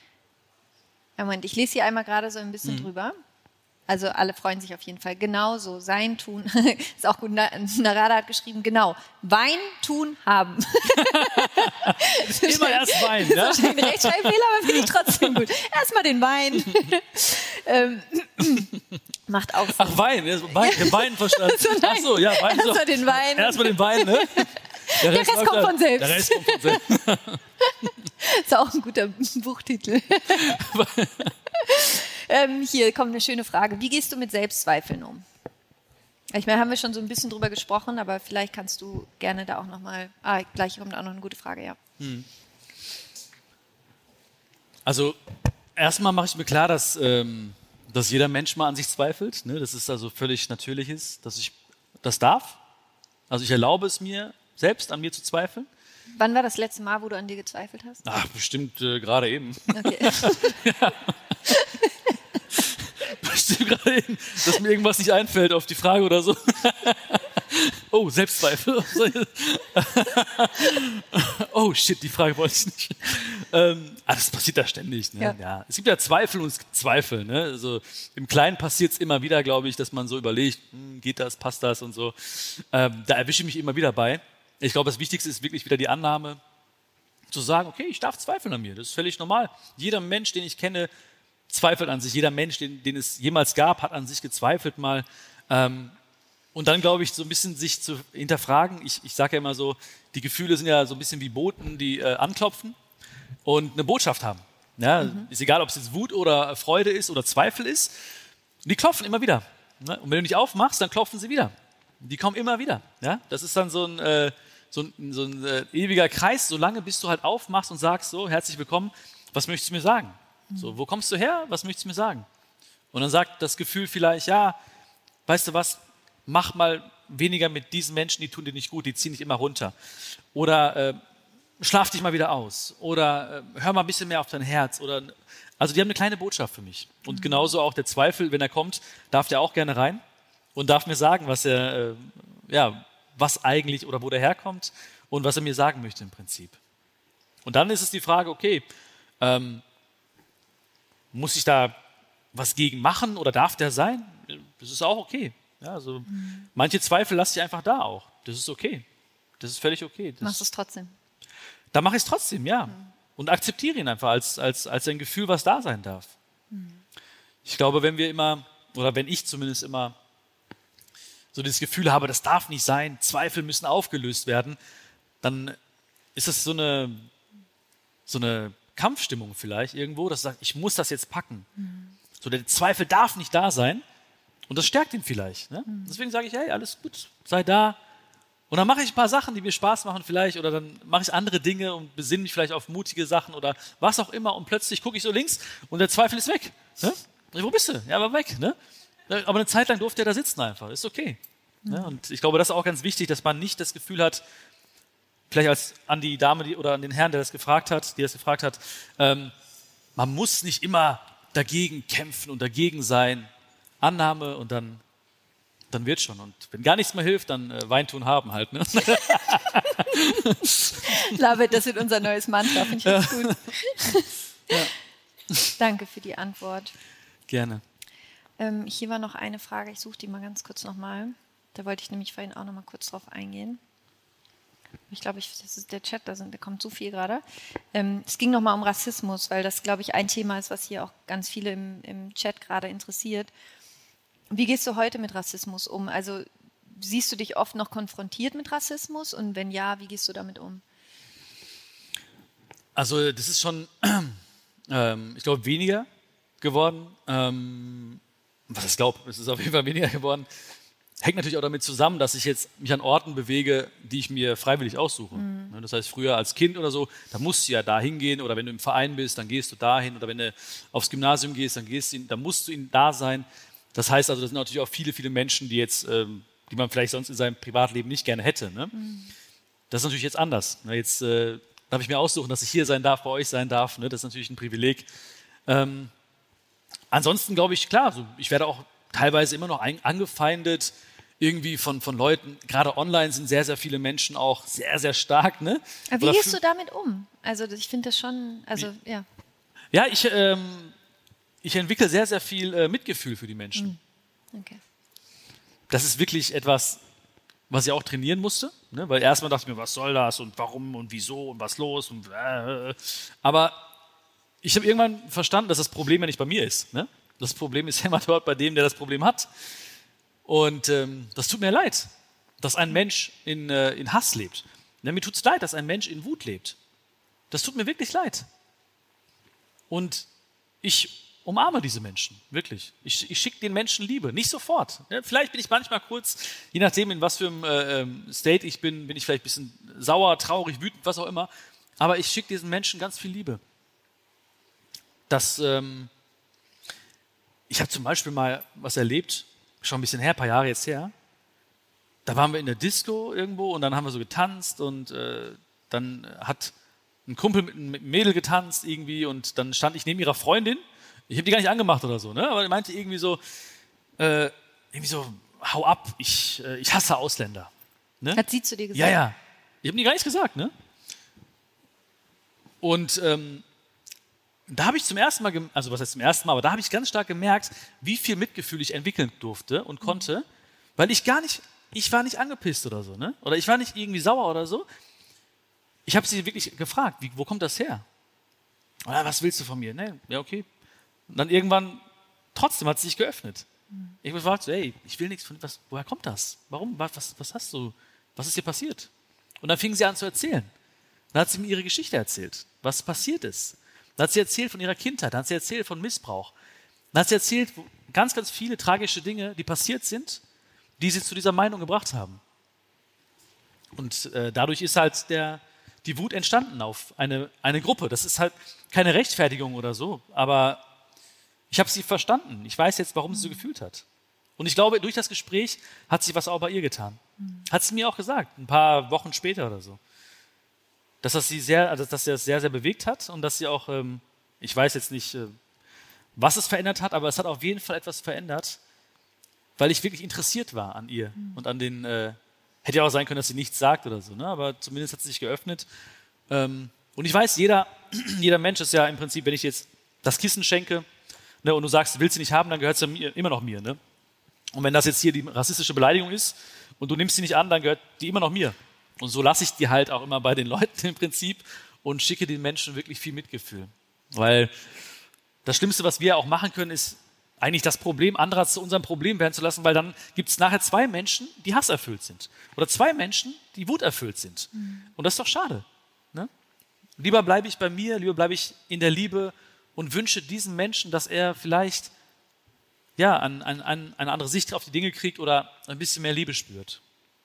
Ja, Moment, ich lese hier einmal gerade so ein bisschen mhm. drüber. Also alle freuen sich auf jeden Fall. Genau so, sein, tun. Ist auch gut, Narada hat geschrieben, genau. Wein, tun, haben. Immer erst Wein, ne? Das ist ein Rechtschreibfehler, aber finde ich trotzdem gut. Erstmal den Wein. ähm, macht auch Sinn. Ach, Wein, Wein, ja. Wein verstanden. Also Ach so, ja, Wein. Erstmal so. den Wein. Erstmal den Wein, ne? Der Rest, der Rest kommt von selbst. Der Rest kommt von selbst. Ist auch ein guter Buchtitel. ähm, hier kommt eine schöne Frage. Wie gehst du mit Selbstzweifeln um? Ich meine, haben wir schon so ein bisschen drüber gesprochen, aber vielleicht kannst du gerne da auch nochmal, ah, gleich kommt auch noch eine gute Frage, ja. Hm. Also erstmal mache ich mir klar, dass, ähm, dass jeder Mensch mal an sich zweifelt, ne? Das ist also völlig Natürliches, dass ich das darf. Also ich erlaube es mir, selbst an mir zu zweifeln. Wann war das letzte Mal, wo du an dir gezweifelt hast? Ach, bestimmt äh, gerade eben. Okay. Ja. Bestimmt gerade eben, dass mir irgendwas nicht einfällt auf die Frage oder so. Oh, Selbstzweifel. Oh shit, die Frage wollte ich nicht. Ähm, ah, das passiert da ständig. Ne? Ja. Ja. Es gibt ja Zweifel und es gibt Zweifel. Ne? Also, im Kleinen passiert es immer wieder, glaube ich, dass man so überlegt, hm, geht das, passt das und so. Ähm, da erwische ich mich immer wieder bei. Ich glaube, das Wichtigste ist wirklich wieder die Annahme, zu sagen, okay, ich darf zweifeln an mir. Das ist völlig normal. Jeder Mensch, den ich kenne, zweifelt an sich. Jeder Mensch, den, den es jemals gab, hat an sich gezweifelt mal. Ähm, und dann, glaube ich, so ein bisschen sich zu hinterfragen. Ich, ich sage ja immer so, die Gefühle sind ja so ein bisschen wie Boten, die äh, anklopfen und eine Botschaft haben. Ja, mhm. Ist egal, ob es jetzt Wut oder Freude ist oder Zweifel ist. Die klopfen immer wieder. Ne? Und wenn du nicht aufmachst, dann klopfen sie wieder. Die kommen immer wieder. Ja? Das ist dann so ein, äh, so ein, so ein äh, ewiger Kreis, solange bis du halt aufmachst und sagst so, herzlich willkommen, was möchtest du mir sagen? Mhm. So, wo kommst du her? Was möchtest du mir sagen? Und dann sagt das Gefühl vielleicht, ja, weißt du was, mach mal weniger mit diesen Menschen, die tun dir nicht gut, die ziehen dich immer runter. Oder äh, schlaf dich mal wieder aus. Oder äh, hör mal ein bisschen mehr auf dein Herz. Oder, also die haben eine kleine Botschaft für mich. Und mhm. genauso auch der Zweifel, wenn er kommt, darf der auch gerne rein und darf mir sagen, was er, äh, ja, was eigentlich oder wo der herkommt und was er mir sagen möchte im Prinzip. Und dann ist es die Frage, okay, ähm, muss ich da was gegen machen oder darf der sein? Das ist auch okay. Ja, also mhm. manche Zweifel lasse ich einfach da auch. Das ist okay. Das ist völlig okay. Das, Machst du es trotzdem? Da mache ich es trotzdem, ja. Mhm. Und akzeptiere ihn einfach als, als, als ein Gefühl, was da sein darf. Mhm. Ich glaube, wenn wir immer, oder wenn ich zumindest immer so das Gefühl habe, das darf nicht sein, Zweifel müssen aufgelöst werden, dann ist das so eine, so eine Kampfstimmung vielleicht irgendwo, dass sagt, ich muss das jetzt packen. Mhm. So der Zweifel darf nicht da sein. Und das stärkt ihn vielleicht. Ne? Mhm. Deswegen sage ich, hey, alles gut, sei da. Und dann mache ich ein paar Sachen, die mir Spaß machen vielleicht, oder dann mache ich andere Dinge und besinne mich vielleicht auf mutige Sachen oder was auch immer. Und plötzlich gucke ich so links und der Zweifel ist weg. Ne? Wo bist du? Ja, aber weg. Ne? Aber eine Zeit lang durfte er da sitzen einfach. Ist okay. Mhm. Ne? Und ich glaube, das ist auch ganz wichtig, dass man nicht das Gefühl hat, vielleicht als an die Dame die, oder an den Herrn, der das gefragt hat, die das gefragt hat, ähm, man muss nicht immer dagegen kämpfen und dagegen sein. Annahme und dann, dann wird schon. Und wenn gar nichts mehr hilft, dann äh, Weintun haben halt. Ne? Love it, das wird unser neues Mantra, finde ich ja. gut. Ja. Danke für die Antwort. Gerne. Ähm, hier war noch eine Frage, ich suche die mal ganz kurz nochmal. Da wollte ich nämlich vorhin auch nochmal kurz drauf eingehen. Ich glaube, ich, das ist der Chat, da, sind, da kommt so viel gerade. Ähm, es ging nochmal um Rassismus, weil das, glaube ich, ein Thema ist, was hier auch ganz viele im, im Chat gerade interessiert. Wie gehst du heute mit Rassismus um? Also siehst du dich oft noch konfrontiert mit Rassismus? Und wenn ja, wie gehst du damit um? Also das ist schon, ähm, ich glaube, weniger geworden. Ähm, was ich glaube, es ist auf jeden Fall weniger geworden. Hängt natürlich auch damit zusammen, dass ich jetzt mich an Orten bewege, die ich mir freiwillig aussuche. Mhm. Das heißt, früher als Kind oder so, da musst du ja da hingehen, oder wenn du im Verein bist, dann gehst du dahin, oder wenn du aufs Gymnasium gehst, dann, gehst du, dann musst du da sein. Das heißt also, das sind natürlich auch viele, viele Menschen, die jetzt, ähm, die man vielleicht sonst in seinem Privatleben nicht gerne hätte. Ne? Mhm. Das ist natürlich jetzt anders. Ne? Jetzt äh, darf ich mir aussuchen, dass ich hier sein darf, bei euch sein darf. Ne? Das ist natürlich ein Privileg. Ähm, ansonsten glaube ich, klar, so, ich werde auch teilweise immer noch ein, angefeindet, irgendwie von, von Leuten, gerade online sind sehr, sehr viele Menschen auch sehr, sehr stark. Ne? Aber wie Oder gehst du damit um? Also ich finde das schon, also wie? ja. Ja, ich... Ähm, Ich entwickle sehr, sehr viel äh, Mitgefühl für die Menschen. Okay. Das ist wirklich etwas, was ich auch trainieren musste. Ne? Weil erstmal dachte ich mir, was soll das und warum und wieso und was los. Und, äh, aber ich habe irgendwann verstanden, dass das Problem ja nicht bei mir ist. Ne? Das Problem ist immer dort bei dem, der das Problem hat. Und ähm, das tut mir leid, dass ein Mensch in, äh, in Hass lebt. Ne? Mir tut es leid, dass ein Mensch in Wut lebt. Das tut mir wirklich leid. Und ich umarme diese Menschen, wirklich. Ich, ich schicke den Menschen Liebe, nicht sofort. Ja, vielleicht bin ich manchmal kurz, je nachdem, in was für einem äh, State ich bin, bin ich vielleicht ein bisschen sauer, traurig, wütend, was auch immer. Aber ich schicke diesen Menschen ganz viel Liebe. Das, ähm, ich habe zum Beispiel mal was erlebt, schon ein bisschen her, ein paar Jahre jetzt her. Da waren wir in der Disco irgendwo und dann haben wir so getanzt und äh, dann hat ein Kumpel mit einem Mädel getanzt irgendwie und dann stand ich neben ihrer Freundin. Ich habe die gar nicht angemacht oder so, ne? Aber er meinte irgendwie so, äh, irgendwie so, hau ab, ich, äh, ich hasse Ausländer. Ne? Hat sie zu dir gesagt? Ja, ja. Ich habe nie gar nichts gesagt, ne? Und ähm, da habe ich zum ersten Mal, gem- also was heißt zum ersten Mal, aber da habe ich ganz stark gemerkt, wie viel Mitgefühl ich entwickeln durfte und konnte, weil ich gar nicht, ich war nicht angepisst oder so, ne? Oder ich war nicht irgendwie sauer oder so. Ich habe sie wirklich gefragt, wie, wo kommt das her? Oder was willst du von mir? Ne, ja, okay. Und dann irgendwann, trotzdem hat sie sich geöffnet. Mhm. Ich habe gefragt, so, hey, ich will nichts von, was, woher kommt das? Warum, was, was hast du, was ist dir passiert? Und dann fing sie an zu erzählen. Dann hat sie mir ihre Geschichte erzählt, was passiert ist. Dann hat sie erzählt von ihrer Kindheit, dann hat sie erzählt von Missbrauch. Dann hat sie erzählt, ganz, ganz viele tragische Dinge, die passiert sind, die sie zu dieser Meinung gebracht haben. Und äh, dadurch ist halt der, die Wut entstanden auf eine, eine Gruppe. Das ist halt keine Rechtfertigung oder so, aber ich habe sie verstanden. Ich weiß jetzt, warum sie so gefühlt hat. Und ich glaube, durch das Gespräch hat sich was auch bei ihr getan. Hat sie mir auch gesagt, ein paar Wochen später oder so. Dass das sie sehr, also dass sie das sehr, sehr bewegt hat und dass sie auch, ähm, ich weiß jetzt nicht, äh, was es verändert hat, aber es hat auf jeden Fall etwas verändert, weil ich wirklich interessiert war an ihr mhm. und an den, äh, hätte ja auch sein können, dass sie nichts sagt oder so, ne? Aber zumindest hat sie sich geöffnet. Ähm, und ich weiß, jeder, jeder Mensch ist ja im Prinzip, wenn ich jetzt das Kissen schenke, ne, und du sagst, willst du nicht haben, dann gehört es ja mir, immer noch mir, ne? Und wenn das jetzt hier die rassistische Beleidigung ist und du nimmst sie nicht an, dann gehört die immer noch mir. Und so lasse ich die halt auch immer bei den Leuten im Prinzip und schicke den Menschen wirklich viel Mitgefühl. Weil das Schlimmste, was wir auch machen können, ist eigentlich das Problem anderer zu unserem Problem werden zu lassen, weil dann gibt es nachher zwei Menschen, die hasserfüllt sind. Oder zwei Menschen, die wuterfüllt sind. Mhm. Und das ist doch schade. Ne? Lieber bleibe ich bei mir, lieber bleibe ich in der Liebe und wünsche diesem Menschen, dass er vielleicht ja, an, an, an eine andere Sicht auf die Dinge kriegt oder ein bisschen mehr Liebe spürt.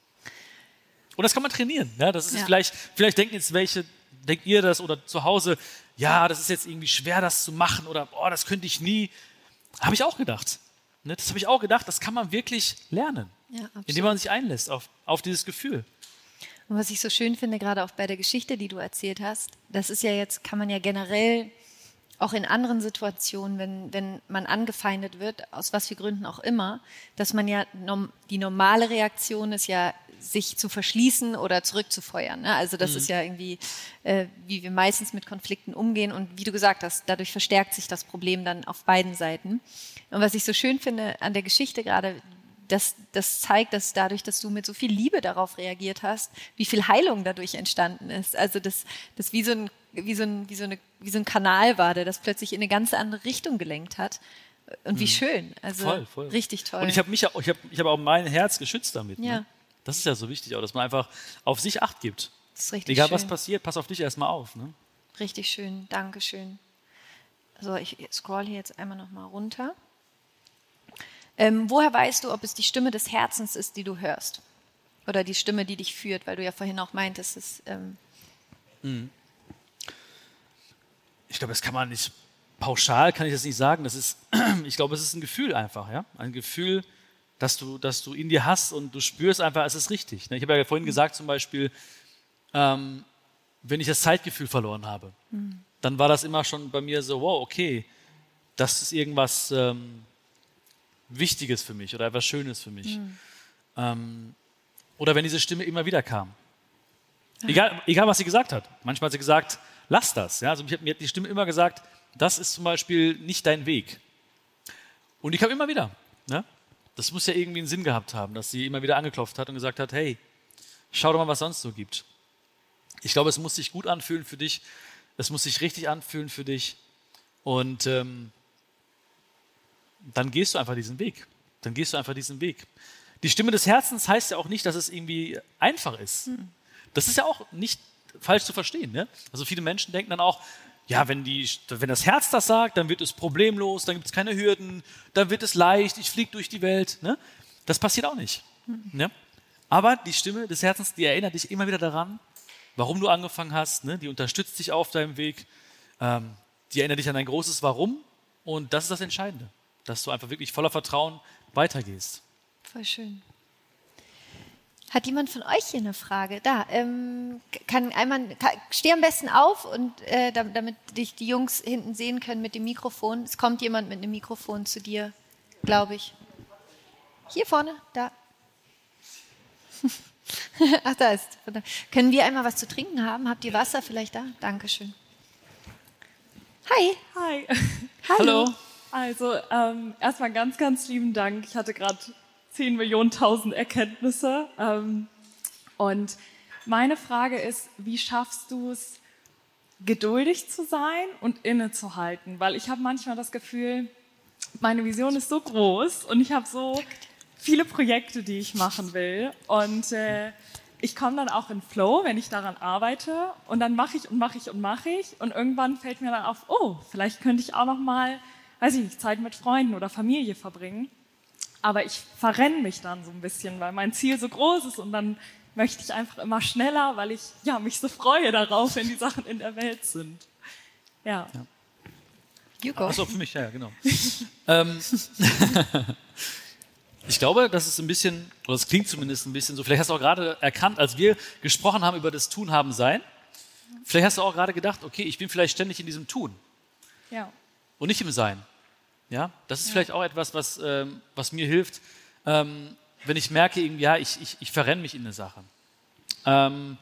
Und das kann man trainieren. Ja? Das ist ja. vielleicht, vielleicht denken jetzt welche, denkt ihr das oder zu Hause, ja, das ist jetzt irgendwie schwer, das zu machen oder oh, das könnte ich nie. Habe ich auch gedacht. Ne? Das habe ich auch gedacht, das kann man wirklich lernen, ja, indem man sich einlässt auf, auf dieses Gefühl. Und was ich so schön finde, gerade auch bei der Geschichte, die du erzählt hast, das ist ja jetzt, kann man ja generell auch in anderen Situationen, wenn, wenn man angefeindet wird, aus was für Gründen auch immer, dass man ja, die normale Reaktion ist ja, sich zu verschließen oder zurückzufeuern. Ne? Also das mhm. ist ja irgendwie, äh, wie wir meistens mit Konflikten umgehen. Und wie du gesagt hast, dadurch verstärkt sich das Problem dann auf beiden Seiten. Und was ich so schön finde an der Geschichte gerade, das, das zeigt, dass dadurch, dass du mit so viel Liebe darauf reagiert hast, wie viel Heilung dadurch entstanden ist. Also das, das wie so ein, wie so ein, wie so eine, wie so ein Kanal war, der das plötzlich in eine ganz andere Richtung gelenkt hat. Und wie mhm. schön. Also voll, voll. Richtig toll. Und ich habe mich, ich habe, ich habe auch mein Herz geschützt damit. Ja. Ne? Das ist ja so wichtig, auch, dass man einfach auf sich Acht gibt. Das ist richtig Egal, schön. was passiert, pass auf dich erstmal auf. Ne? Richtig schön, Dankeschön. So, ich scroll hier jetzt einmal nochmal runter. Ähm, woher weißt du, ob es die Stimme des Herzens ist, die du hörst? Oder die Stimme, die dich führt, weil du ja vorhin auch meintest, es ähm mhm. Ich glaube, das kann man nicht, pauschal kann ich das nicht sagen. Das ist, ich glaube, es ist ein Gefühl einfach, ja, ein Gefühl, dass du, dass du in dir hast und du spürst einfach, es ist richtig. Ich habe ja vorhin gesagt zum Beispiel, ähm, wenn ich das Zeitgefühl verloren habe, mhm. dann war das immer schon bei mir so, wow, okay, das ist irgendwas ähm, Wichtiges für mich oder etwas Schönes für mich. Mhm. Ähm, oder wenn diese Stimme immer wieder kam. Egal, egal, was sie gesagt hat. Manchmal hat sie gesagt, lass das. Ja? Also mir hat die Stimme immer gesagt, das ist zum Beispiel nicht dein Weg. Und die kam immer wieder. Ne? Das muss ja irgendwie einen Sinn gehabt haben, dass sie immer wieder angeklopft hat und gesagt hat, hey, schau doch mal, was sonst so gibt. Ich glaube, es muss sich gut anfühlen für dich. Es muss sich richtig anfühlen für dich. Und ähm, dann gehst du einfach diesen Weg. Dann gehst du einfach diesen Weg. Die Stimme des Herzens heißt ja auch nicht, dass es irgendwie einfach ist. Das ist ja auch nicht falsch zu verstehen. Ne? Also viele Menschen denken dann auch, ja, wenn, die, wenn das Herz das sagt, dann wird es problemlos, dann gibt es keine Hürden, dann wird es leicht, ich fliege durch die Welt. Ne? Das passiert auch nicht. Mhm. Ne? Aber die Stimme des Herzens, die erinnert dich immer wieder daran, warum du angefangen hast, ne? Die unterstützt dich auf deinem Weg, ähm, die erinnert dich an ein großes Warum und das ist das Entscheidende, dass du einfach wirklich voller Vertrauen weitergehst. Voll schön. Hat jemand von euch hier eine Frage? Da, ähm, kann einmal, kann, steh am besten auf und äh, damit dich die Jungs hinten sehen können mit dem Mikrofon. Es kommt jemand mit einem Mikrofon zu dir, glaube ich. Hier vorne, da. Ach, da ist. Können wir einmal was zu trinken haben? Habt ihr Wasser vielleicht da? Dankeschön. Hi. Hi. Hallo. Also ähm, erstmal ganz, ganz lieben Dank. Ich hatte gerade zehn Millionen tausend Erkenntnisse. Ähm, und meine Frage ist, wie schaffst du es, geduldig zu sein und innezuhalten? Weil ich habe manchmal das Gefühl, meine Vision ist so groß und ich habe so viele Projekte, die ich machen will. Und äh, ich komme dann auch in Flow, wenn ich daran arbeite. Und dann mache ich und mache ich und mache ich. Und irgendwann fällt mir dann auf, oh, vielleicht könnte ich auch noch mal, weiß ich nicht, Zeit mit Freunden oder Familie verbringen. Aber ich verrenne mich dann so ein bisschen, weil mein Ziel so groß ist und dann möchte ich einfach immer schneller, weil ich ja, mich so freue darauf, wenn die Sachen in der Welt sind. Ja. ja. You go. Achso, für mich, ja, genau. ähm, ich glaube, das ist ein bisschen, oder es klingt zumindest ein bisschen so, vielleicht hast du auch gerade erkannt, als wir gesprochen haben über das Tun, Haben, Sein, vielleicht hast du auch gerade gedacht, okay, ich bin vielleicht ständig in diesem Tun. Ja. Und nicht im Sein. Ja, das ist ja. vielleicht auch etwas, was, ähm, was mir hilft, ähm, wenn ich merke, irgendwie, ja, ich, ich, ich verrenne mich in eine Sache. Ähm,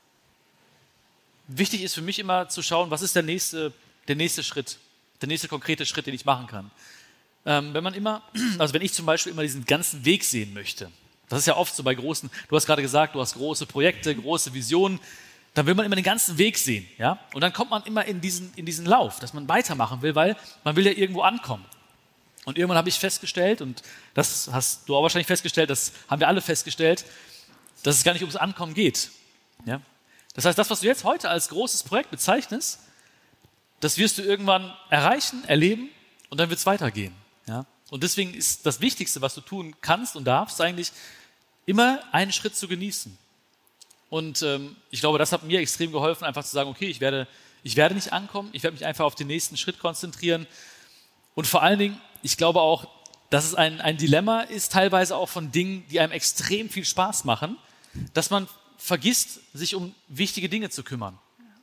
wichtig ist für mich immer zu schauen, was ist der nächste, der nächste Schritt, der nächste konkrete Schritt, den ich machen kann. Ähm, wenn man immer, also wenn ich zum Beispiel immer diesen ganzen Weg sehen möchte, das ist ja oft so bei großen, du hast gerade gesagt, du hast große Projekte, große Visionen, dann will man immer den ganzen Weg sehen, ja, und dann kommt man immer in diesen, in diesen Lauf, dass man weitermachen will, weil man will ja irgendwo ankommen. Und irgendwann habe ich festgestellt, und das hast du auch wahrscheinlich festgestellt, das haben wir alle festgestellt, dass es gar nicht ums Ankommen geht. Ja? Das heißt, das, was du jetzt heute als großes Projekt bezeichnest, das wirst du irgendwann erreichen, erleben und dann wird es weitergehen. Ja? Und deswegen ist das Wichtigste, was du tun kannst und darfst, eigentlich immer einen Schritt zu genießen. Und ähm, ich glaube, das hat mir extrem geholfen, einfach zu sagen, okay, ich werde, ich werde nicht ankommen, ich werde mich einfach auf den nächsten Schritt konzentrieren. Und vor allen Dingen, ich glaube auch, dass es ein, ein Dilemma ist, teilweise auch von Dingen, die einem extrem viel Spaß machen, dass man vergisst, sich um wichtige Dinge zu kümmern.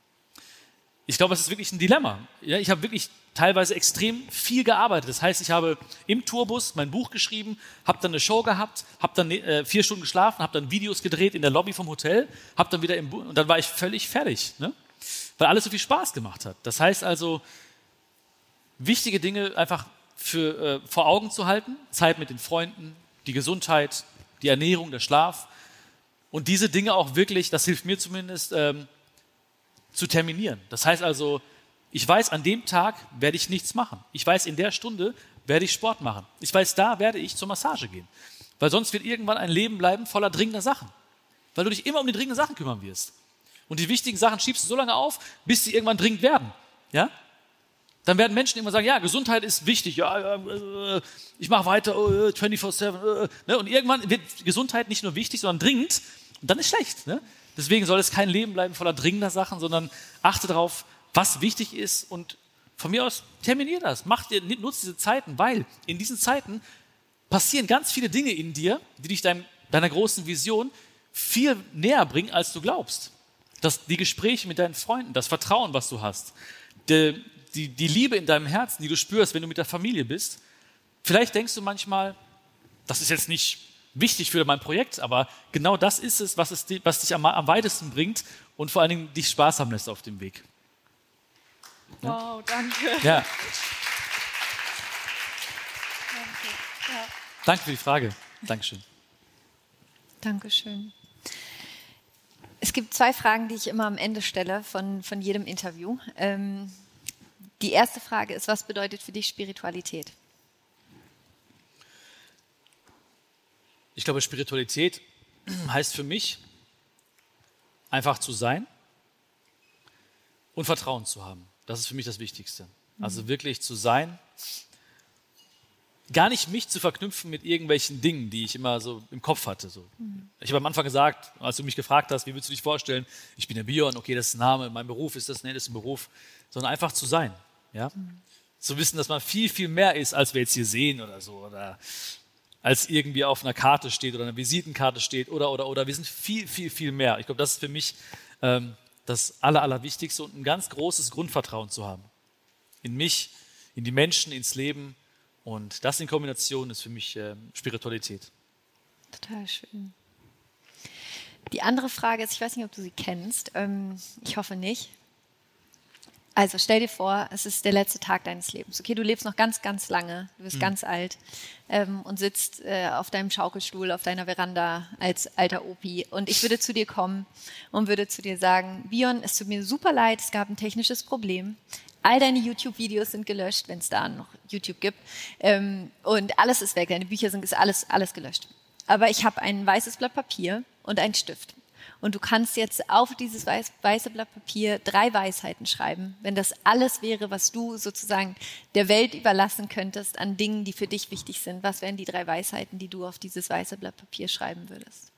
Ich glaube, es ist wirklich ein Dilemma. Ja, ich habe wirklich teilweise extrem viel gearbeitet. Das heißt, ich habe im Tourbus mein Buch geschrieben, habe dann eine Show gehabt, habe dann äh, vier Stunden geschlafen, habe dann Videos gedreht in der Lobby vom Hotel, habe dann wieder im Bu- und dann war ich völlig fertig, ne? Weil alles so viel Spaß gemacht hat. Das heißt also, wichtige Dinge einfach für, äh, vor Augen zu halten, Zeit mit den Freunden, die Gesundheit, die Ernährung, der Schlaf und diese Dinge auch wirklich, das hilft mir zumindest, ähm, zu terminieren. Das heißt also, ich weiß, an dem Tag werde ich nichts machen. Ich weiß, in der Stunde werde ich Sport machen. Ich weiß, da werde ich zur Massage gehen. Weil sonst wird irgendwann ein Leben bleiben voller dringender Sachen. Weil du dich immer um die dringenden Sachen kümmern wirst. Und die wichtigen Sachen schiebst du so lange auf, bis sie irgendwann dringend werden. Ja? Dann werden Menschen immer sagen, ja, Gesundheit ist wichtig, ja, äh, ich mache weiter, äh, vierundzwanzig sieben. Äh, ne? Und irgendwann wird Gesundheit nicht nur wichtig, sondern dringend. Und dann ist schlecht. Ne? Deswegen soll es kein Leben bleiben voller dringender Sachen, sondern achte darauf, was wichtig ist und von mir aus terminier das. Mach dir, nutz diese Zeiten, weil in diesen Zeiten passieren ganz viele Dinge in dir, die dich dein, deiner großen Vision viel näher bringen, als du glaubst. Das, die Gespräche mit deinen Freunden, das Vertrauen, was du hast, die, die, die Liebe in deinem Herzen, die du spürst, wenn du mit der Familie bist. Vielleicht denkst du manchmal, das ist jetzt nicht wichtig für mein Projekt, aber genau das ist es, was, es, was dich am, am weitesten bringt und vor allen Dingen dich Spaß haben lässt auf dem Weg. Ja? Wow, danke. Ja. Danke. Ja. Danke für die Frage. Dankeschön. Dankeschön. Es gibt zwei Fragen, die ich immer am Ende stelle von, von jedem Interview. Ähm, die erste Frage ist, was bedeutet für dich Spiritualität? Ich glaube, Spiritualität heißt für mich, einfach zu sein und Vertrauen zu haben. Das ist für mich das Wichtigste. Also wirklich zu sein, gar nicht mich zu verknüpfen mit irgendwelchen Dingen, die ich immer so im Kopf hatte. So. Mhm. Ich habe am Anfang gesagt, als du mich gefragt hast, wie würdest du dich vorstellen, ich bin der Bion, okay, das ist ein Name, mein Beruf ist das, nee, das ist ein Beruf, sondern einfach zu sein. Ja? Mhm. Zu wissen, dass man viel, viel mehr ist, als wir jetzt hier sehen oder so, oder als irgendwie auf einer Karte steht oder einer Visitenkarte steht oder, oder, oder. Wir sind viel, viel, viel mehr. Ich glaube, das ist für mich ähm, das Aller, Allerwichtigste und ein ganz großes Grundvertrauen zu haben. In mich, in die Menschen, ins Leben. Und das in Kombination ist für mich äh, Spiritualität. Total schön. Die andere Frage ist, ich weiß nicht, ob du sie kennst. Ähm, ich hoffe nicht. Also stell dir vor, es ist der letzte Tag deines Lebens. Okay, du lebst noch ganz, ganz lange, du bist mhm. ganz alt ähm, und sitzt äh, auf deinem Schaukelstuhl, auf deiner Veranda als alter Opi. Und ich würde zu dir kommen und würde zu dir sagen, Bion, es tut mir super leid, es gab ein technisches Problem. All deine YouTube-Videos sind gelöscht, wenn es da noch YouTube gibt. Ähm, und alles ist weg, deine Bücher sind ist alles, alles gelöscht. Aber ich habe ein weißes Blatt Papier und einen Stift. Und du kannst jetzt auf dieses weiß, weiße Blatt Papier drei Weisheiten schreiben, wenn das alles wäre, was du sozusagen der Welt überlassen könntest an Dingen, die für dich wichtig sind. Was wären die drei Weisheiten, die du auf dieses weiße Blatt Papier schreiben würdest?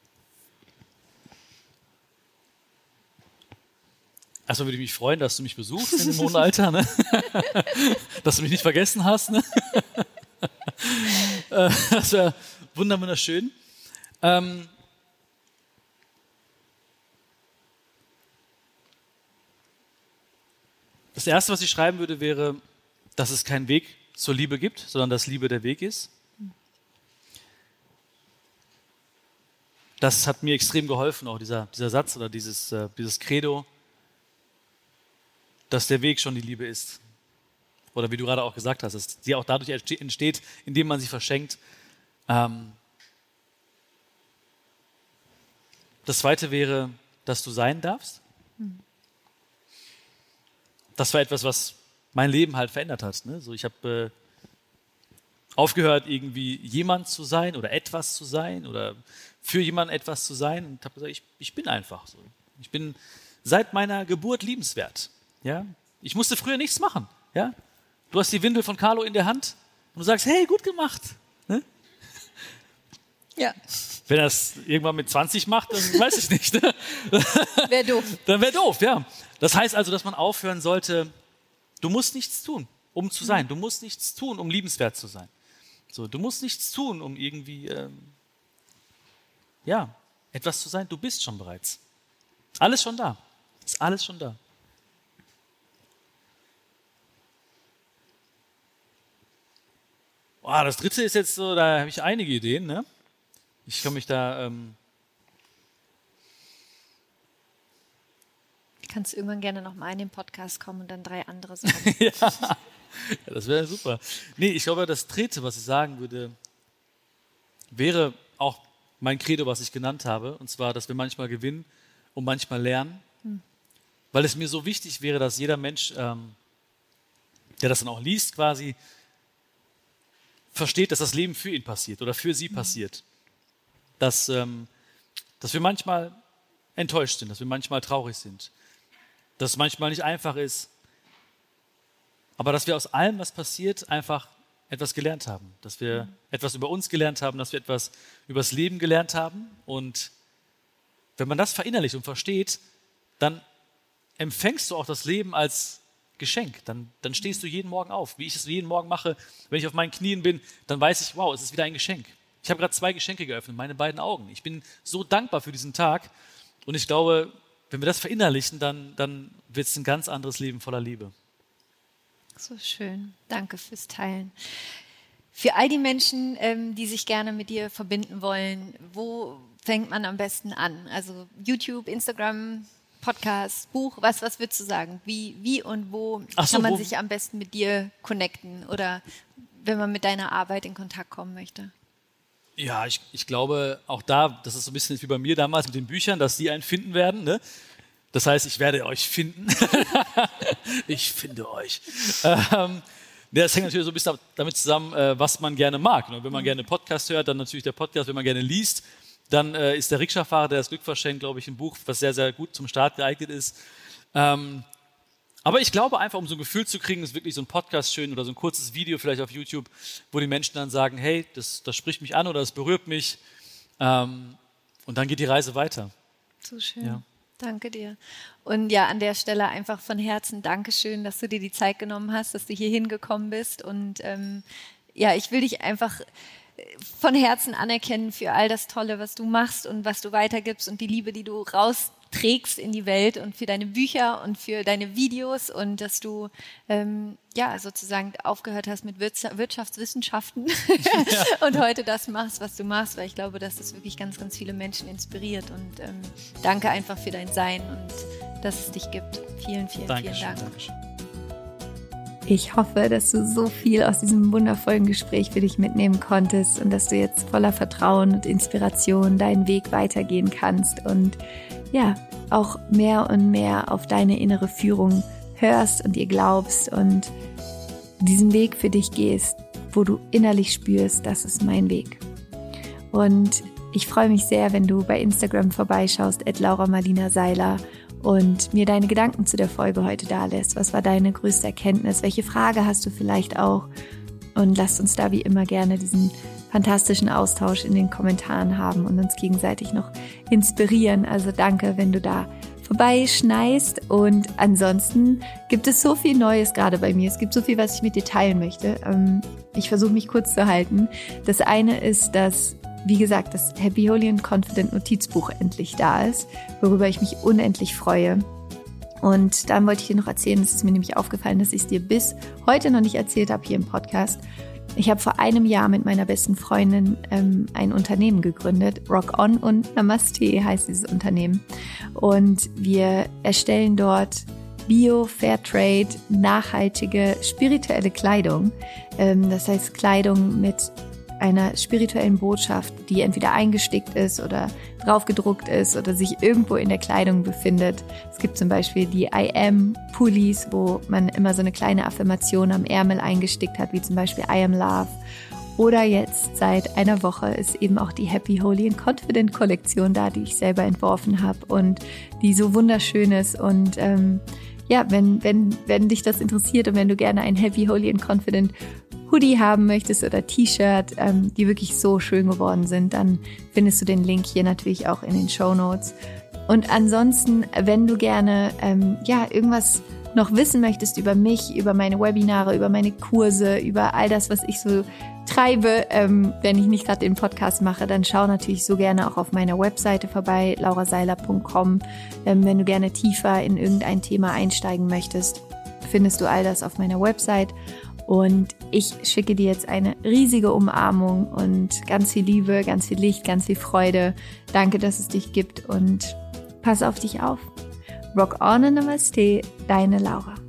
Erstmal würde ich mich freuen, dass du mich besuchst in dem hohen Alter, ne? Dass du mich nicht vergessen hast. Ne? Das wäre wunderschön. Ähm Das Erste, was ich schreiben würde, wäre, dass es keinen Weg zur Liebe gibt, sondern dass Liebe der Weg ist. Das hat mir extrem geholfen, auch dieser, dieser Satz oder dieses, äh, dieses Credo, dass der Weg schon die Liebe ist. Oder wie du gerade auch gesagt hast, dass sie auch dadurch entsteht, indem man sie verschenkt. Ähm das Zweite wäre, dass du sein darfst. Mhm. Das war etwas, was mein Leben halt verändert hat. Ne? So, ich habe äh, aufgehört, irgendwie jemand zu sein oder etwas zu sein oder für jemanden etwas zu sein und habe gesagt, ich, ich bin einfach so. Ich bin seit meiner Geburt liebenswert. Ja? Ich musste früher nichts machen. Ja? Du hast die Windel von Carlo in der Hand und du sagst, hey, gut gemacht. Ne? Ja. Wenn er es irgendwann mit zwanzig macht, dann weiß ich nicht. Ne? Wäre doof. Dann wäre doof, ja. Das heißt also, dass man aufhören sollte, du musst nichts tun, um zu sein. Du musst nichts tun, um liebenswert zu sein. So, du musst nichts tun, um irgendwie, ähm, ja, etwas zu sein. Du bist schon bereits. Alles schon da. Ist alles schon da. Boah, das Dritte ist jetzt so, da habe ich einige Ideen, ne? Ich kann mich da... Ähm Kannst du irgendwann gerne nochmal in den Podcast kommen und dann drei andere sagen. ja. ja, das wäre super. Nee, ich glaube, das Dritte, was ich sagen würde, wäre auch mein Credo, was ich genannt habe, und zwar, dass wir manchmal gewinnen und manchmal lernen, hm. weil es mir so wichtig wäre, dass jeder Mensch, ähm, der das dann auch liest, quasi versteht, dass das Leben für ihn passiert oder für sie hm. passiert. Dass, ähm, dass wir manchmal enttäuscht sind, dass wir manchmal traurig sind, dass es manchmal nicht einfach ist, aber dass wir aus allem, was passiert, einfach etwas gelernt haben, dass wir mhm. etwas über uns gelernt haben, dass wir etwas über das Leben gelernt haben. Und wenn man das verinnerlicht und versteht, dann empfängst du auch das Leben als Geschenk. Dann, dann stehst du jeden Morgen auf. Wie ich es jeden Morgen mache, wenn ich auf meinen Knien bin, dann weiß ich, wow, es ist wieder ein Geschenk. Ich habe gerade zwei Geschenke geöffnet, meine beiden Augen. Ich bin so dankbar für diesen Tag und ich glaube, wenn wir das verinnerlichen, dann, dann wird es ein ganz anderes Leben voller Liebe. So schön. Danke fürs Teilen. Für all die Menschen, ähm, die sich gerne mit dir verbinden wollen, wo fängt man am besten an? Also YouTube, Instagram, Podcast, Buch, was, was würdest du sagen? Wie, wie und wo Ach so, kann man wo? sich am besten mit dir connecten oder wenn man mit deiner Arbeit in Kontakt kommen möchte? Ja, ich, ich glaube, auch da, das ist so ein bisschen wie bei mir damals mit den Büchern, dass die einen finden werden. Ne? Das heißt, ich werde euch finden. Ich finde euch. Ähm, das hängt natürlich so ein bisschen damit zusammen, äh, was man gerne mag. Ne? Wenn man gerne Podcast hört, dann natürlich der Podcast. Wenn man gerne liest, dann äh, ist der Rikscha-Fahrer, der das Glück verschenkt, glaube ich, ein Buch, was sehr, sehr gut zum Start geeignet ist. Ähm, Aber ich glaube einfach, um so ein Gefühl zu kriegen, ist wirklich so ein Podcast schön oder so ein kurzes Video vielleicht auf YouTube, wo die Menschen dann sagen, hey, das, das spricht mich an oder das berührt mich. Ähm, und dann geht die Reise weiter. So schön. Ja. Danke dir. Und ja, an der Stelle einfach von Herzen Dankeschön, dass du dir die Zeit genommen hast, dass du hier hingekommen bist. Und ähm, ja, ich will dich einfach von Herzen anerkennen für all das Tolle, was du machst und was du weitergibst und die Liebe, die du rausträgst in die Welt und für deine Bücher und für deine Videos und dass du ähm, ja sozusagen aufgehört hast mit Wirtschaftswissenschaften ja. und heute das machst, was du machst, weil ich glaube, dass das wirklich ganz, ganz viele Menschen inspiriert und ähm, danke einfach für dein Sein und dass es dich gibt. Vielen, vielen, Dankeschön, vielen Dank. Dankeschön. Ich hoffe, dass du so viel aus diesem wundervollen Gespräch für dich mitnehmen konntest und dass du jetzt voller Vertrauen und Inspiration deinen Weg weitergehen kannst und ja, auch mehr und mehr auf deine innere Führung hörst und ihr glaubst und diesen Weg für dich gehst, wo du innerlich spürst, das ist mein Weg. Und ich freue mich sehr, wenn du bei Instagram vorbeischaust, at Laura Marlina Seiler, und mir deine Gedanken zu der Folge heute dalässt. Was war deine größte Erkenntnis? Welche Frage hast du vielleicht auch? Und lasst uns da wie immer gerne diesen fantastischen Austausch in den Kommentaren haben und uns gegenseitig noch inspirieren. Also danke, wenn du da vorbeischneist. Und ansonsten gibt es so viel Neues gerade bei mir. Es gibt so viel, was ich mit dir teilen möchte. Ich versuche mich kurz zu halten. Das eine ist, dass wie gesagt, das Happy, Holy and Confident Notizbuch endlich da ist, worüber ich mich unendlich freue. Und dann wollte ich dir noch erzählen, es ist mir nämlich aufgefallen, dass ich es dir bis heute noch nicht erzählt habe hier im Podcast. Ich habe vor einem Jahr mit meiner besten Freundin ähm, ein Unternehmen gegründet. Rock On und Namaste heißt dieses Unternehmen. Und wir erstellen dort Bio, Fairtrade, nachhaltige, spirituelle Kleidung. Ähm, das heißt Kleidung mit einer spirituellen Botschaft, die entweder eingestickt ist oder draufgedruckt ist oder sich irgendwo in der Kleidung befindet. Es gibt zum Beispiel die I Am Pullis, wo man immer so eine kleine Affirmation am Ärmel eingestickt hat, wie zum Beispiel I Am Love. Oder jetzt seit einer Woche ist eben auch die Happy, Holy and Confident Kollektion da, die ich selber entworfen habe und die so wunderschön ist. Und ähm, ja, wenn, wenn, wenn dich das interessiert und wenn du gerne ein Happy, Holy and Confident Hoodie haben möchtest oder T-Shirt, ähm, die wirklich so schön geworden sind, dann findest du den Link hier natürlich auch in den Shownotes. Und ansonsten, wenn du gerne ähm, ja irgendwas noch wissen möchtest über mich, über meine Webinare, über meine Kurse, über all das, was ich so treibe, ähm, wenn ich nicht gerade den Podcast mache, dann schau natürlich so gerne auch auf meiner Webseite vorbei, laura seiler punkt com. Ähm, wenn du gerne tiefer in irgendein Thema einsteigen möchtest, findest du all das auf meiner Website. Und ich schicke dir jetzt eine riesige Umarmung und ganz viel Liebe, ganz viel Licht, ganz viel Freude. Danke, dass es dich gibt und pass auf dich auf. Rock on and Namaste, deine Laura.